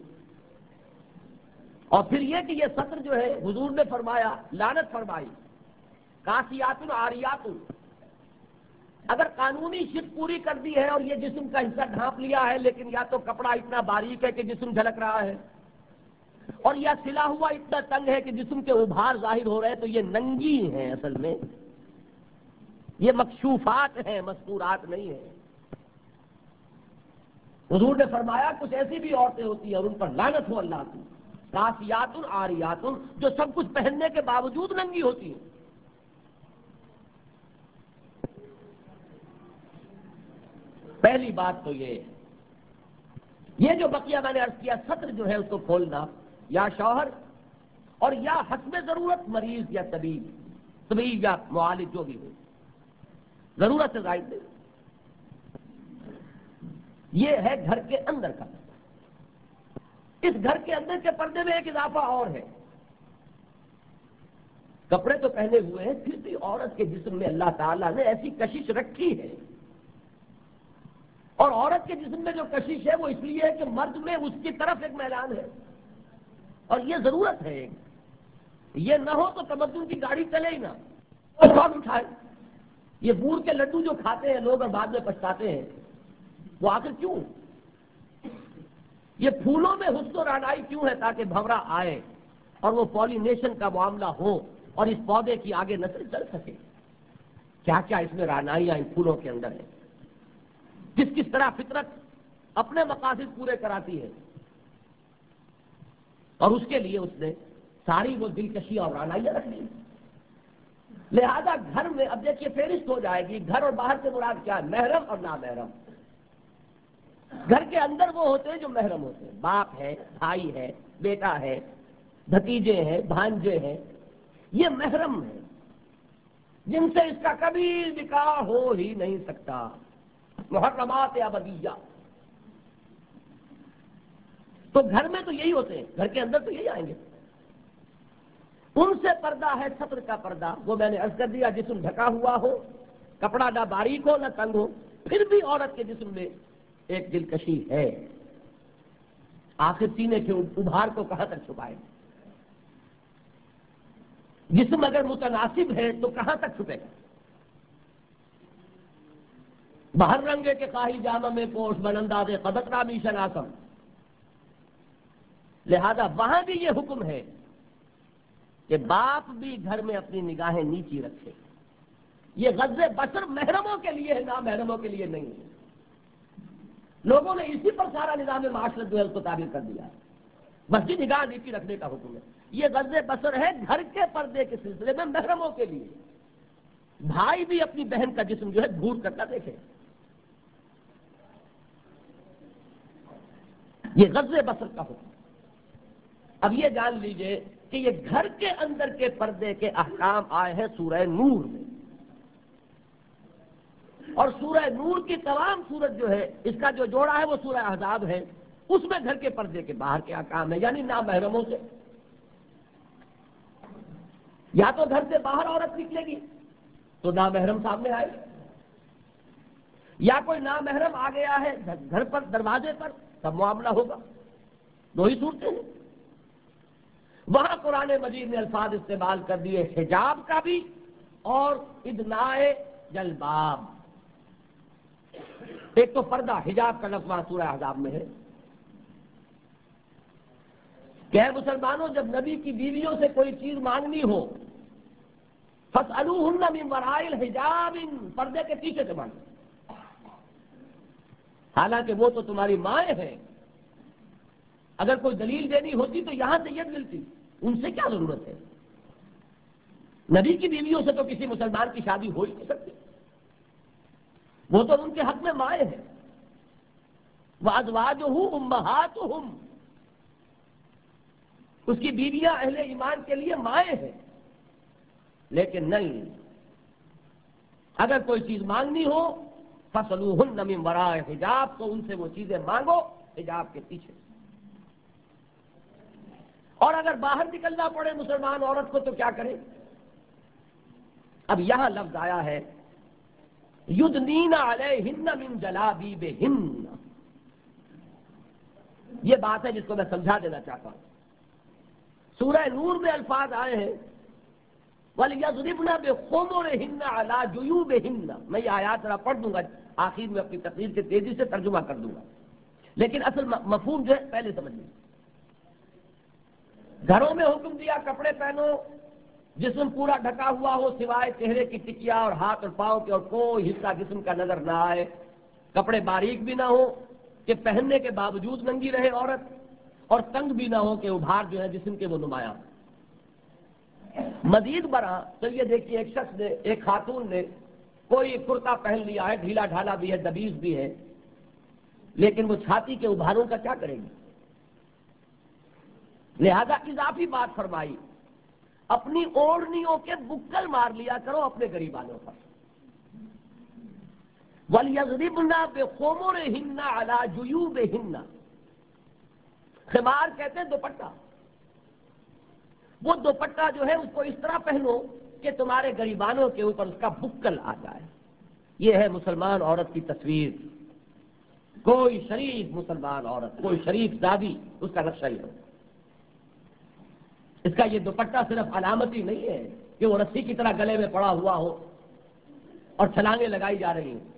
اور پھر یہ کہ یہ ستر جو ہے حضور نے فرمایا، لعنت فرمائی، کاسیات عاریات، اگر قانونی شرط پوری کر دی ہے اور یہ جسم کا حصہ ڈھانپ لیا ہے، لیکن یا تو کپڑا اتنا باریک ہے کہ جسم جھلک رہا ہے، اور یا سلا ہوا اتنا تنگ ہے کہ جسم کے ابھار ظاہر ہو رہے ہیں، تو یہ ننگی ہیں، اصل میں یہ مکشوفات ہیں، مستورات نہیں ہیں۔ حضور نے فرمایا کچھ ایسی بھی عورتیں ہوتی ہیں اور ان پر لعنت ہو اللہ کی، کاسیات عاریات، جو سب کچھ پہننے کے باوجود ننگی ہوتی ہیں۔ پہلی بات تو یہ ہے، یہ جو بقیہ میں نے عرض کیا ستر جو ہے اس کو کھولنا، یا شوہر اور یا حسب ضرورت مریض یا طبیب طبیب یا معالج جو بھی ہو، ضرورت سے زائد نہیں۔ یہ ہے گھر کے اندر کا پردہ۔ اس گھر کے اندر کے پردے میں ایک اضافہ اور ہے، کپڑے تو پہنے ہوئے ہیں، پھر بھی عورت کے جسم میں اللہ تعالیٰ نے ایسی کشش رکھی ہے، اور عورت کے جسم میں جو کشش ہے وہ اس لیے ہے کہ مرد میں اس کی طرف ایک میلان ہے، اور یہ ضرورت ہے ایک، یہ نہ ہو تو تمدن کی گاڑی چلے ہی نہ، اور کون اٹھائے۔ یہ بور کے لڈو جو کھاتے ہیں لوگ اور بعد میں پچھتاتے ہیں، وہ آخر کیوں؟ یہ پھولوں میں حسن و رعنائی کیوں ہے؟ تاکہ بھنورا آئے اور وہ پولینیشن کا معاملہ ہو اور اس پودے کی آگے نسل چل سکے۔ کیا کیا اس میں رعنائیاں ان پھولوں کے اندر ہیں، کس کس طرح فطرت اپنے مقاصد پورے کراتی ہے، اور اس کے لیے اس نے ساری وہ دلکشی اور رعنائیاں رکھ لی۔ لہذا گھر میں اب دیکھیے فہرست ہو جائے گی، گھر اور باہر سے مراد کیا ہے؟ محرم اور نامحرم۔ گھر کے اندر وہ ہوتے ہیں جو محرم ہوتے ہیں، باپ ہے، بھائی ہے، بیٹا ہے، بھتیجے ہیں، بھانجے ہیں، یہ محرم ہے جن سے اس کا کبھی نکاح ہو ہی نہیں سکتا، محرمات ابدیہ۔ تو گھر میں تو یہی ہوتے ہیں، گھر کے اندر تو یہی آئیں گے۔ ان سے پردہ ہے ستر کا پردہ، وہ میں نے عرض کر دیا، جسم ڈھکا ہوا ہو، کپڑا نہ باریک ہو نہ تنگ ہو، پھر بھی عورت کے جسم میں ایک دلکشی ہے۔ آخر سینے کے ابھار کو کہاں تک چھپائے؟ جسم اگر متناسب ہے تو کہاں تک چھپے گا؟ باہر رنگے کے خواہی جامہ میں پوش بننداز قدت رامی شناسم۔ لہذا وہاں بھی یہ حکم ہے کہ باپ بھی گھر میں اپنی نگاہیں نیچی رکھے۔ یہ غض بصر محرموں کے لیے ہے، نامحرموں کے لیے نہیں ہے۔ لوگوں نے اسی پر سارا نظام معاشرت جو ہے اس کو تعبیر کر دیا ہے، بس جی نگاہ نیچی رکھنے کا حکم ہے۔ یہ غض بصر ہے گھر کے پردے کے سلسلے میں محرموں کے لیے۔ بھائی بھی اپنی بہن کا جسم جو ہے گھور کر نہ دیکھے، یہ غض بصر کا حکم۔ اب یہ جان لیجئے کہ یہ گھر کے اندر کے پردے کے احکام آئے ہیں سورہ نور میں، اور سورہ نور کی تمام سورت جو ہے اس کا جو جوڑا ہے وہ سورہ احزاب ہے، اس میں گھر کے پردے کے باہر کے احکام ہے، یعنی نامحرموں سے۔ یا تو گھر سے باہر عورت نکلے گی تو نامحرم سامنے آئے گی، یا کوئی نامحرم آ گیا ہے گھر پر دروازے پر، تب معاملہ ہوگا۔ دو ہی صورتیں ہیں۔ وہاں قرآن مجید نے الفاظ استعمال کر دیے حجاب کا بھی اور ادنائے جلباب۔ ایک تو پردہ، حجاب کا لفظ وہاں سورہ احزاب میں ہے کہ اے مسلمانوں، جب نبی کی بیویوں سے کوئی چیز مانگنی ہو فَاسْأَلُوهُنَّ مِنْ وَرَاءِ الْحِجَابِ، پردے کے پیچھے سے مانگو، حالانکہ وہ تو تمہاری مائیں ہیں۔ اگر کوئی دلیل دینی ہوتی تو یہاں سے یہ ملتی، ان سے کیا ضرورت ہے؟ نبی کی بیویوں سے تو کسی مسلمان کی شادی ہو ہی نہیں سکتی، وہ تو ان کے حق میں مائیں ہیں۔ وَأَزْوَاجُهُ أُمَّهَاتُهُمْ، اس کی بیویاں اہل ایمان کے لیے مائیں ہیں۔ لیکن نہیں، اگر کوئی چیز مانگنی ہو فَاسْأَلُوهُنَّ مِنْ وَرَاءِ حِجَاب، تو ان سے وہ چیزیں مانگو حجاب کے پیچھے۔ اور اگر باہر نکلنا پڑے مسلمان عورت کو تو کیا کرے؟ اب یہاں لفظ آیا ہے یدنین علیہن من جلابیبہن، یہ بات ہے جس کو میں سمجھا دینا چاہتا ہوں۔ سورہ نور میں الفاظ آئے ہیں وَلْيَضْرِبْنَ بِخُمُرِهِنَّ عَلَى جُيُوبِهِنَّ، میں یہ آیات ذرا پڑھ دوں گا، آخر میں اپنی تقریر سے تیزی سے ترجمہ کر دوں گا، لیکن اصل مفہوم جو ہے پہلے سمجھ لیجیے۔ گھروں میں حکم دیا کپڑے پہنو، جسم پورا ڈھکا ہوا ہو سوائے چہرے کی ٹکیا اور ہاتھ اور پاؤں کے، اور کوئی حصہ جسم کا نظر نہ آئے، کپڑے باریک بھی نہ ہو کہ پہننے کے باوجود ننگی رہے عورت، اور تنگ بھی نہ ہو کہ ابھار جو ہے جسم کے وہ نمایاں۔ مزید برآں تو یہ دیکھیے ایک شخص نے، ایک خاتون نے کوئی کرتا پہن لیا ہے، ڈھیلا ڈھالا بھی ہے، دبیز بھی ہے، لیکن وہ چھاتی کے ابھاروں کا کیا کرے گی؟ لہذا اضافی بات فرمائی، اپنی اوڑھنیوں کے بکل مار لیا کرو اپنے غریبانوں پر۔ وَلْيَضْرِبْنَ بِخُمُرِهِنَّ عَلَى جُيُوبِهِنَّ، خمار کہتے ہیں دوپٹہ، وہ دوپٹہ جو ہے اس کو اس طرح پہنو کہ تمہارے غریبانوں کے اوپر اس کا بکل آ جائے۔ یہ ہے مسلمان عورت کی تصویر، کوئی شریف مسلمان عورت، کوئی شریف زادی، اس کا نقشہ ہی ہو۔ اس کا یہ دوپٹہ صرف علامتی نہیں ہے کہ وہ رسی کی طرح گلے میں پڑا ہوا ہو اور چھلانگیں لگائی جا رہی ہیں۔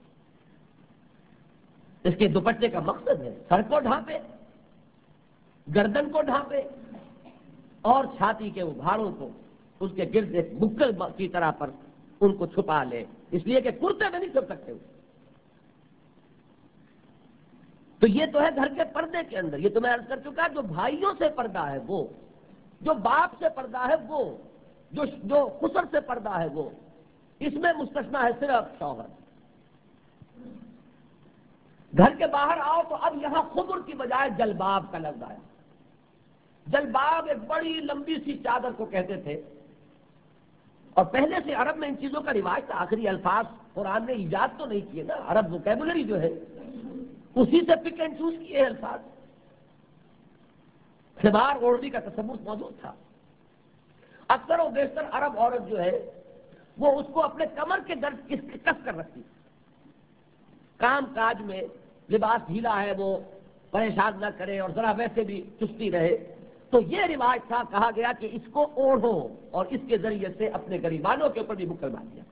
اس کے دوپٹے کا مقصد ہے سر کو ڈھانپے، گردن کو ڈھانپے اور چھاتی کے ابھاروں کو اس کے گرد ایک بکل کی طرح پر ان کو چھپا لے، اس لیے کہ کرتے میں نہیں چھپ سکتے ہو۔ تو یہ تو ہے گھر کے پردے کے اندر، یہ تو میں عرض کر چکا، جو بھائیوں سے پردہ ہے وہ، جو باپ سے پردہ ہے وہ، جو جو خسر سے پردہ ہے وہ، اس میں مستثنیٰ ہے صرف شوہر۔ گھر کے باہر آؤ تو اب یہاں خمر کی بجائے جلباب کا لفظ آیا۔ جلباب ایک بڑی لمبی سی چادر کو کہتے تھے، اور پہلے سے عرب میں ان چیزوں کا رواج تھا۔ آخری الفاظ قرآن نے ایجاد تو نہیں کیے نا، عرب ووکیبلری جو ہے اسی سے پک اینڈ چوز کیے ہیں الفاظ۔ خمار اوڑھنے کا تصور موجود تھا۔ اکثر و بیشتر عرب عورت جو ہے وہ اس کو اپنے کمر کے درد کس کر رکھتی، کام کاج میں لباس ڈھیلا ہے وہ پریشان نہ کرے اور ذرا ویسے بھی چستی رہے، تو یہ رواج تھا، کہا گیا کہ اس کو اوڑھو، اور اس کے ذریعے سے اپنے گریبانوں کے اوپر بھی بکل باندھ دیا۔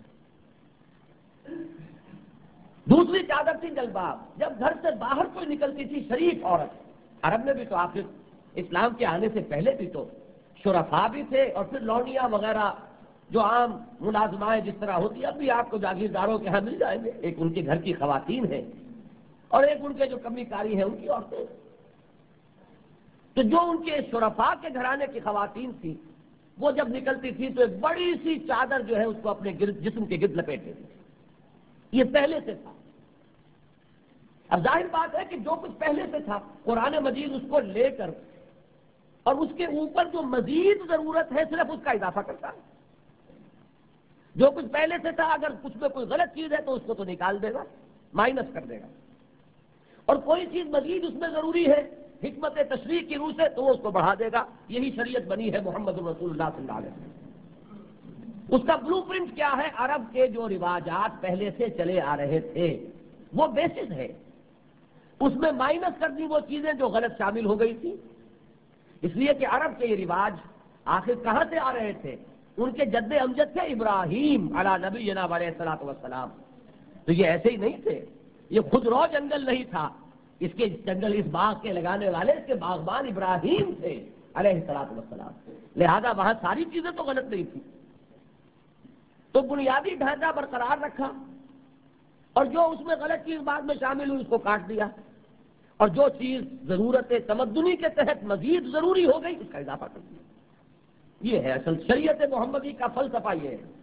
دوسری چادر تھی جلباب۔ جب گھر سے باہر کوئی نکلتی تھی شریف عورت، عرب میں بھی تو آخر اسلام کے آنے سے پہلے بھی تو شرفاء بھی تھے، اور پھر لونیاں وغیرہ جو عام ملازمائیں جس طرح ہوتی، اب بھی آپ کو جاگیرداروں کے ہاں مل جائیں گے، ایک ان کے گھر کی خواتین ہیں اور ایک ان کے جو کمی کاری ہیں ان کی عورتیں۔ تو جو ان کے شرفاء کے گھرانے کی خواتین تھی، وہ جب نکلتی تھی تو ایک بڑی سی چادر جو ہے اس کو اپنے گرد جسم کے گرد لپیٹ دیتی تھی۔ یہ پہلے سے تھا۔ اب ظاہر بات ہے کہ جو کچھ پہلے سے تھا قرآن مجید اس کو لے کر اور اس کے اوپر جو مزید ضرورت ہے صرف اس کا اضافہ کرتا ہے۔ جو کچھ پہلے سے تھا اگر کچھ میں کوئی غلط چیز ہے تو اس کو تو نکال دے گا، مائنس کر دے گا، اور کوئی چیز مزید اس میں ضروری ہے حکمت تشریح کی روح سے تو وہ اس کو بڑھا دے گا۔ یہی شریعت بنی ہے محمد رسول اللہ صلی اللہ علیہ وسلم۔ اس کا بلو پرنٹ کیا ہے؟ عرب کے جو رواجات پہلے سے چلے آ رہے تھے وہ بیسس ہے، اس میں مائنس کر دی وہ چیزیں جو غلط شامل ہو گئی تھی۔ اس لیے کہ عرب کے یہ رواج آخر کہاں سے آ رہے تھے؟ ان کے جد امجد تھے ابراہیم علی نبینا علیہ الصلوۃ والسلام۔ تو یہ ایسے ہی نہیں تھے، یہ خود رو جنگل نہیں تھا، اس کے جنگل اس باغ کے لگانے والے اس کے باغبان ابراہیم تھے علیہ الصلوۃ والسلام۔ لہذا وہاں ساری چیزیں تو غلط نہیں تھی، تو بنیادی ڈھانچہ برقرار رکھا، اور جو اس میں غلط چیز بعد میں شامل ہوئی اس کو کاٹ دیا، اور جو چیز ضرورت تمدنی کے تحت مزید ضروری ہو گئی اس کا اضافہ کر دیا۔ یہ ہے اصل شریعت محمدی کا فلسفہ، یہ ہے۔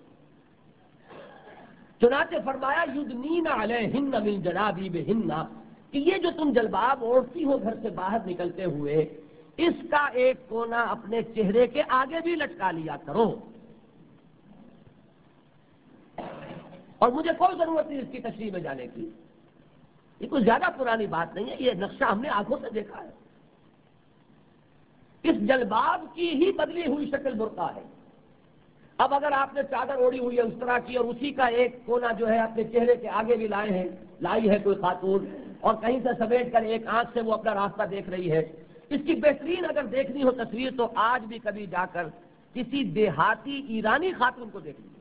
چنانچہ فرمایا یدنین علیہن من جلابیبہن، کہ یہ جو تم جلباب اوڑھتی ہو گھر سے باہر نکلتے ہوئے، اس کا ایک کونا اپنے چہرے کے آگے بھی لٹکا لیا کرو۔ اور مجھے کوئی ضرورت نہیں اس کی تشریح میں جانے کی، یہ کوئی زیادہ پرانی بات نہیں ہے، یہ نقشہ ہم نے آنکھوں سے دیکھا ہے۔ اس جلباب کی ہی بدلی ہوئی شکل برقع ہے۔ اب اگر آپ نے چادر اوڑھی ہوئی ہے اس طرح کی، اور اسی کا ایک کونا جو ہے اپنے چہرے کے آگے بھی لائے ہیں، لائی ہے کوئی خاتون، اور کہیں سے سمیٹ کر ایک آنکھ سے وہ اپنا راستہ دیکھ رہی ہے، اس کی بہترین اگر دیکھنی ہو تصویر تو آج بھی کبھی جا کر کسی دیہاتی ایرانی خاتون کو دیکھ لیجیے،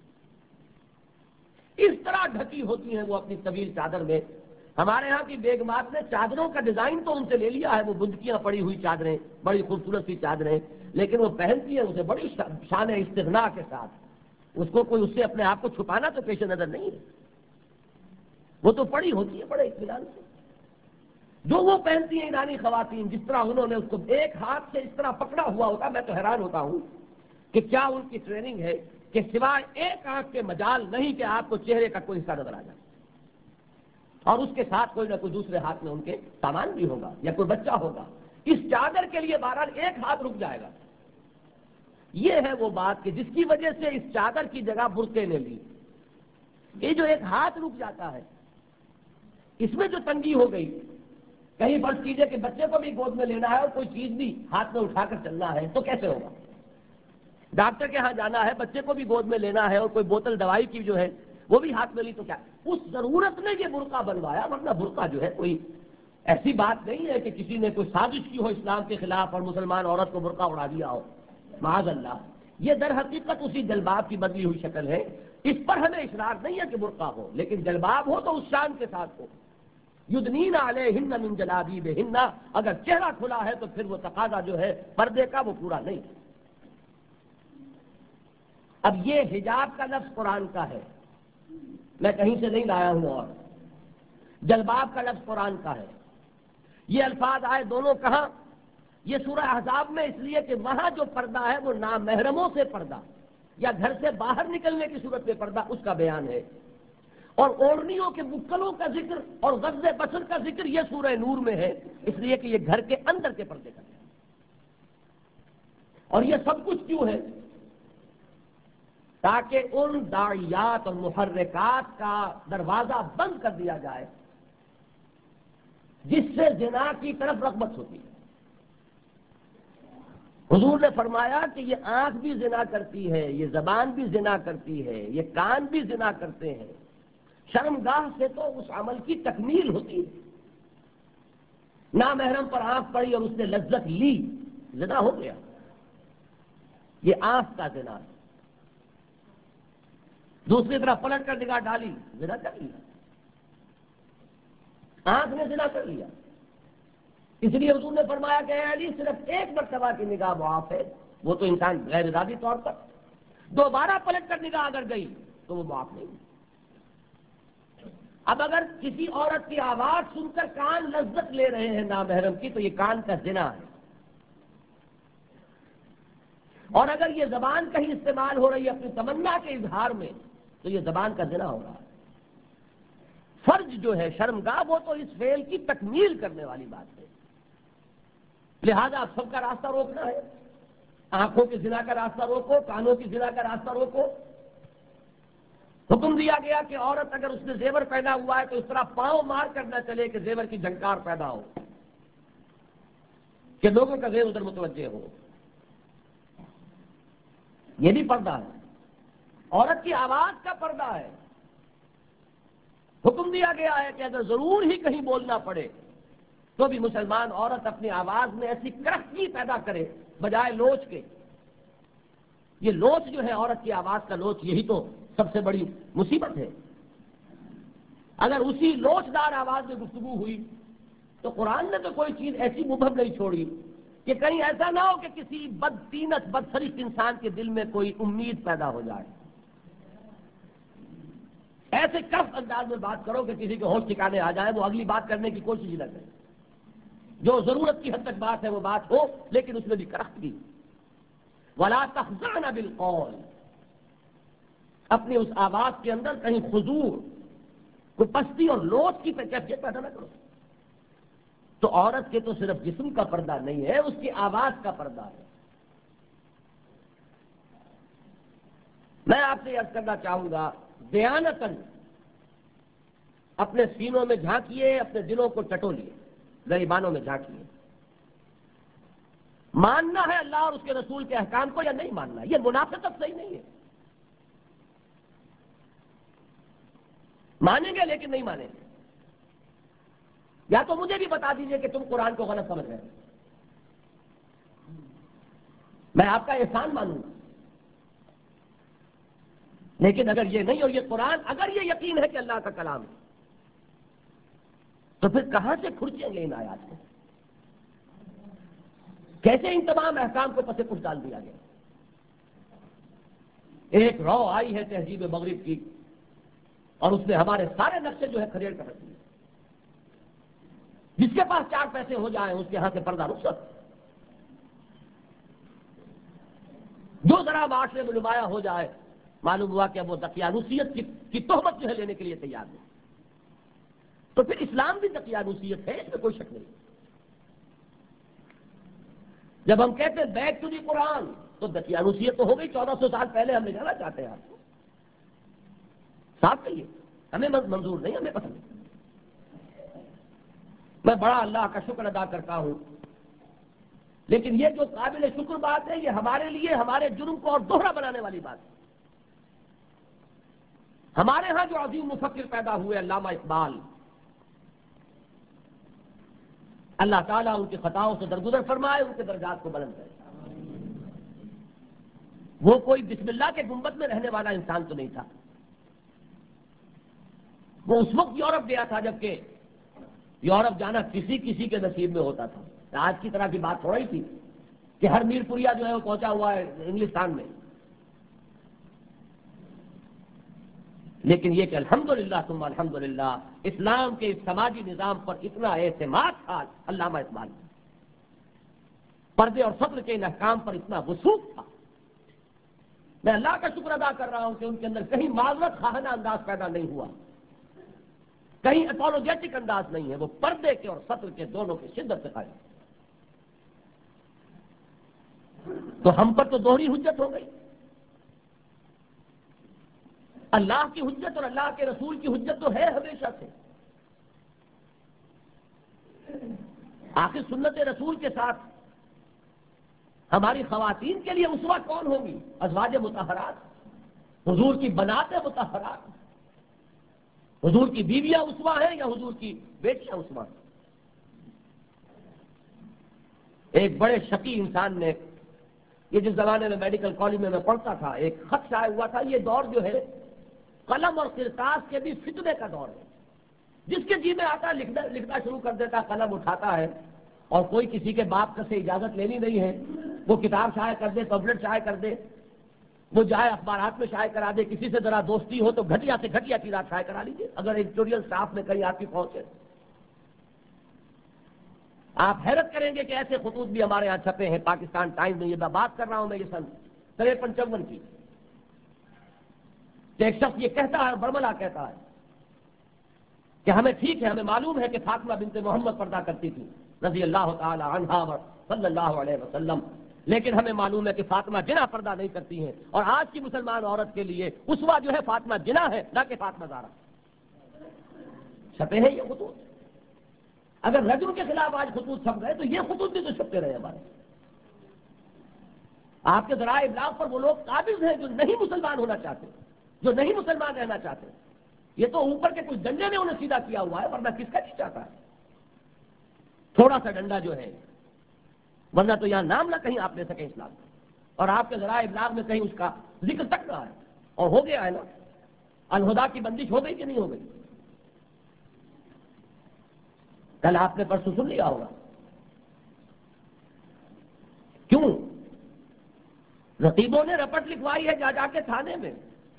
اس طرح ڈھکی ہوتی ہیں وہ اپنی طویل چادر میں۔ ہمارے ہاں کی بیگمات نے چادروں کا ڈیزائن تو ان سے لے لیا ہے، وہ بندکیاں پڑی ہوئی چادریں، بڑی خوبصورت سی چادریں، لیکن وہ پہنتی ہیں اسے بڑی شان استغنا کے ساتھ، اس کو کوئی اس سے اپنے آپ کو چھپانا تو پیش نظر نہیں ہے، وہ تو پڑی ہوتی ہے بڑے اطمینان سے۔ جو وہ پہنتی ہیں ایرانی خواتین، جس طرح انہوں نے اس کو ایک ہاتھ سے اس طرح پکڑا ہوا ہوتا، میں تو حیران ہوتا ہوں کہ کیا ان کی ٹریننگ ہے کہ سوائے ایک آنکھ کے مجال نہیں کہ آپ کو چہرے کا کوئی حصہ نظر آ جائے، اور اس کے ساتھ کوئی نہ کوئی دوسرے ہاتھ میں ان کے سامان بھی ہوگا یا کوئی بچہ ہوگا۔ اس چادر کے لیے بہرحال ایک ہاتھ رک جائے گا۔ یہ ہے وہ بات کہ جس کی وجہ سے اس چادر کی جگہ برقعے نے لی۔ یہ جو ایک ہاتھ رک جاتا ہے اس میں جو تنگی ہو گئی، کہیں فرض کیجئے کہ بچے کو بھی گود میں لینا ہے اور کوئی چیز بھی ہاتھ میں اٹھا کر چلنا ہے تو کیسے ہوگا؟ ڈاکٹر کے ہاں جانا ہے، بچے کو بھی گود میں لینا ہے، اور کوئی بوتل دوائی کی جو ہے وہ بھی ہاتھ میں لی تو کیا؟ اس ضرورت نے یہ برقع بنوایا، ورنہ برقع جو ہے کوئی ایسی بات نہیں ہے کہ کسی نے کوئی سازش کی ہو اسلام کے خلاف اور مسلمان عورت کو برقع اڑا دیا ہو، معاذ اللہ۔ یہ در حقیقت اسی جلباب کی بدلی ہوئی شکل ہے اس پر ہمیں اصرار نہیں ہے کہ برقع ہو، لیکن جلباب ہو تو اس شان کے ساتھ ہو. یدنین علیہن من جلابیبہن، اگر چہرہ کھلا ہے تو پھر وہ تقاضا جو ہے پردے کا وہ پورا نہیں. اب یہ حجاب کا لفظ قرآن کا ہے، میں کہیں سے نہیں لایا ہوں، اور جلباب کا لفظ قرآن کا ہے. یہ الفاظ آئے دونوں کہاں؟ یہ سورہ احزاب میں، اس لیے کہ وہاں جو پردہ ہے وہ نامحرموں سے پردہ یا گھر سے باہر نکلنے کی صورت میں پردہ، اس کا بیان ہے. اور اوڑھنیوں کے بکلوں کا ذکر اور غض بصر کا ذکر یہ سورہ نور میں ہے، اس لیے کہ یہ گھر کے اندر کے پردے کا ہے. اور یہ سب کچھ کیوں ہے؟ تاکہ ان داعیات اور محرکات کا دروازہ بند کر دیا جائے جس سے زنا کی طرف رغبت ہوتی ہے. حضور نے فرمایا کہ یہ آنکھ بھی زنا کرتی ہے، یہ زبان بھی زنا کرتی ہے، یہ کان بھی زنا کرتے ہیں. شرمگاہ سے تو اس عمل کی تکمیل ہوتی ہے. نامحرم پر آنکھ پڑی اور اس نے لذت لی، زنا ہو گیا. یہ آنکھ کا زنا ہے. دوسری طرف پلٹ کر نگاہ ڈالی، زنا کر لیا، آنکھ نے زنا کر لیا. اس لیے حضور نے فرمایا کہ اے علی صرف ایک مرتبہ کی نگاہ معاف ہے، وہ تو انسان غیر ارادی طور پر. دوبارہ پلٹ کر نگاہ اگر گئی تو وہ معاف نہیں. اب اگر کسی عورت کی آواز سن کر کان لذت لے رہے ہیں نامحرم کی تو یہ کان کا زنا ہے. اور اگر یہ زبان کہیں استعمال ہو رہی ہے اپنی تمنا کے اظہار میں تو یہ زبان کا زنا ہو رہا ہے. فرج جو ہے شرمگاہ وہ تو اس فعل کی تکمیل کرنے والی بات ہے. لہذا اب سب کا راستہ روکنا ہے. آنکھوں کی زنا کا راستہ روکو، کانوں کی زنا کا راستہ روکو. حکم دیا گیا کہ عورت اگر اس نے زیور پہنا ہوا ہے تو اس طرح پاؤں مار کر نہ چلے کہ زیور کی جھنکار پیدا ہو، کہ لوگوں کا ذہن ادھر متوجہ ہو. یہ بھی پردہ ہے. عورت کی آواز کا پردہ ہے. حکم دیا گیا ہے کہ اگر ضرور ہی کہیں بولنا پڑے تو بھی مسلمان عورت اپنی آواز میں ایسی کرختی پیدا کرے بجائے لوچ کے. یہ لوچ جو ہے عورت کی آواز کا لوچ، یہی تو سب سے بڑی مصیبت ہے. اگر اسی لوچدار آواز میں گفتگو ہوئی تو قرآن نے تو کوئی چیز ایسی مبہم نہیں چھوڑی کہ کہیں ایسا نہ ہو کہ کسی بدتینت بدسرشت انسان کے دل میں کوئی امید پیدا ہو جائے. ایسے کف انداز میں بات کرو کہ کسی کے ہوش ٹھکانے آ جائے، وہ اگلی بات کرنے کی کوشش ہی نہ کرے. جو ضرورت کی حد تک بات ہے وہ بات ہو، لیکن اس میں بھی کرختگی. وَلَا تَخْضَعْنَ بِالْقَوْلِ، اپنی اس آواز کے اندر کہیں خضوع، کوئی پستی اور لوچ کی کیفیت پیدا نہ کرو. تو عورت کے تو صرف جسم کا پردہ نہیں ہے، اس کی آواز کا پردہ ہے. میں آپ سے عرض کرنا چاہوں گا، دیانتاً اپنے سینوں میں جھانکیے، اپنے دلوں کو ٹٹولیے، غریبانوں میں جھانکیے. ماننا ہے اللہ اور اس کے رسول کے احکام کو یا نہیں ماننا؟ یہ منافقت صحیح نہیں ہے. مانیں گے لیکن نہیں مانیں گے. یا تو مجھے بھی بتا دیجئے کہ تم قرآن کو غلط سمجھ رہے ہو، میں آپ کا احسان مانوں گا. لیکن اگر یہ نہیں اور یہ قرآن، اگر یہ یقین ہے کہ اللہ کا کلام ہے تو پھر کہاں سے کھرچیں گے ان آیات کو؟ کیسے ان تمام احکام کو پس پش ڈال دیا گیا؟ ایک رو آئی ہے تہذیب مغرب کی اور اس نے ہمارے سارے نقشے جو ہے کھریڑ کر رکھ دیے. جس کے پاس چار پیسے ہو جائیں اس کے ہاں سے پردہ رخصت. جو ذرا معاشرے میں نمایاں ہو جائے معلوم ہوا کہ اب وہ دقیانوسیت کی, کی تہمت جو ہے لینے کے لیے تیار ہے. تو پھر اسلام بھی دقیانوسیت ہے، اس میں کوئی شک نہیں. جب ہم کہتے ہیں بیک ٹو دی قرآن تو دقیانوسیت تو ہو گئی. چودہ سو سال پہلے ہم لے جانا چاہتے ہیں آپ کو. صاف کہیے، ہمیں منظور نہیں، ہمیں پسند نہیں. میں بڑا اللہ کا شکر ادا کرتا ہوں، لیکن یہ جو قابل شکر بات ہے یہ ہمارے لیے ہمارے جرم کو اور دوہرا بنانے والی بات ہے. ہمارے ہاں جو عظیم مفکر پیدا ہوئے علامہ اقبال، اللہ تعالیٰ ان کی خطاؤں سے درگزر فرمائے، ان کے درجات کو بلند کرے. وہ کوئی بسم اللہ کے گنبد میں رہنے والا انسان تو نہیں تھا. وہ اس وقت یورپ گیا تھا جبکہ یورپ جانا کسی کسی کے نصیب میں ہوتا تھا. آج کی طرح کی بات تھوڑا ہی تھی کہ ہر میر پوریا جو ہے وہ پہنچا ہوا ہے انگلستان میں. لیکن یہ کہ الحمدللہ ثم الحمدللہ اسلام کے اس سماجی نظام پر اتنا اعتماد تھا علامہ اقبال کا، پردے اور سطر کے ان احکام پر اتنا وثوق تھا. میں اللہ کا شکر ادا کر رہا ہوں کہ ان کے اندر کہیں معذرت خواہانہ انداز پیدا نہیں ہوا، کہیں اپولوجیٹک انداز نہیں ہے. وہ پردے کے اور سطر کے دونوں کی شدت سے قائم. تو ہم پر تو دوہری حجت ہو گئی. اللہ کی حجت اور اللہ کے رسول کی حجت تو ہے ہمیشہ سے. آخر سنت رسول کے ساتھ ہماری خواتین کے لیے اسوہ کون ہوگی؟ ازواج مطہرات، حضور کی بنات مطہرات. حضور کی بیویاں اسوہ ہیں یا حضور کی بیٹیاں اسوہ ہیں؟ ایک بڑے شقی انسان نے، یہ جس زمانے میں میڈیکل کالج میں میں پڑھتا تھا، ایک خط شائع ہوا تھا. یہ دور جو ہے قلم اور کرتاس کے بھی فتنے کا دور ہے. جس کے جی میں آتا لکھنا لکھنا شروع کر دیتا، قلم اٹھاتا ہے، اور کوئی کسی کے باپ کا سے اجازت لینی نہیں ہے. وہ کتاب شائع کر دے، پمفلٹ شائع کر دے، وہ جائے اخبارات میں شائع کرا دے. کسی سے ذرا دوستی ہو تو گھٹیا سے گھٹیا چیزیں شائع کرا لیجیے اگر ایڈیٹوریل سٹاف میں کہیں آپ کی پہنچے. آپ حیرت کریں گے کہ ایسے خطوط بھی ہمارے ہاں چھپے ہیں. پاکستان ٹائمز میں یہ میں بات کر رہا ہوں میں یہ سن تریپن چون کی. ایک شخص یہ کہتا ہے، برملا کہتا ہے کہ ہمیں ٹھیک ہے، ہمیں معلوم ہے کہ فاطمہ بنت محمد پردہ کرتی تھی رضی اللہ تعالی عنہا صلی اللہ علیہ وسلم، لیکن ہمیں معلوم ہے کہ فاطمہ جنا پردہ نہیں کرتی ہیں. اور آج کی مسلمان عورت کے لیے اسوہ جو ہے فاطمہ جنا ہے، نہ کہ فاطمہ زہرا. چھپے ہیں یہ خطوط. اگر رجل کے خلاف آج خطوط چھپ گئے تو یہ خطوط بھی تو چھپتے رہے ہمارے. آپ کے ذرائع ابلاغ پر وہ لوگ قابض ہیں جو نہیں مسلمان ہونا چاہتے، جو نہیں مسلمان رہنا چاہتے. یہ تو اوپر کے کچھ ڈنڈے نے انہیں سیدھا کیا ہوا ہے، ورنہ کس کا نہیں چاہتا ہے تھوڑا سا ڈنڈا جو ہے، ورنہ تو یہاں نام نہ کہیں آپ لے سکیں اسلام کا. اور آپ کے ذرائع ابلاغ میں کہیں اس کا ذکر تک رہا ہے. اور ہو گیا ہے نا، الہدا کی بندش ہو گئی کہ نہیں ہو گئی؟ کل آپ نے پرسوں سن لیا ہوگا کیوں رقیبوں نے رپٹ لکھوائی ہے جا جا کے تھانے میں.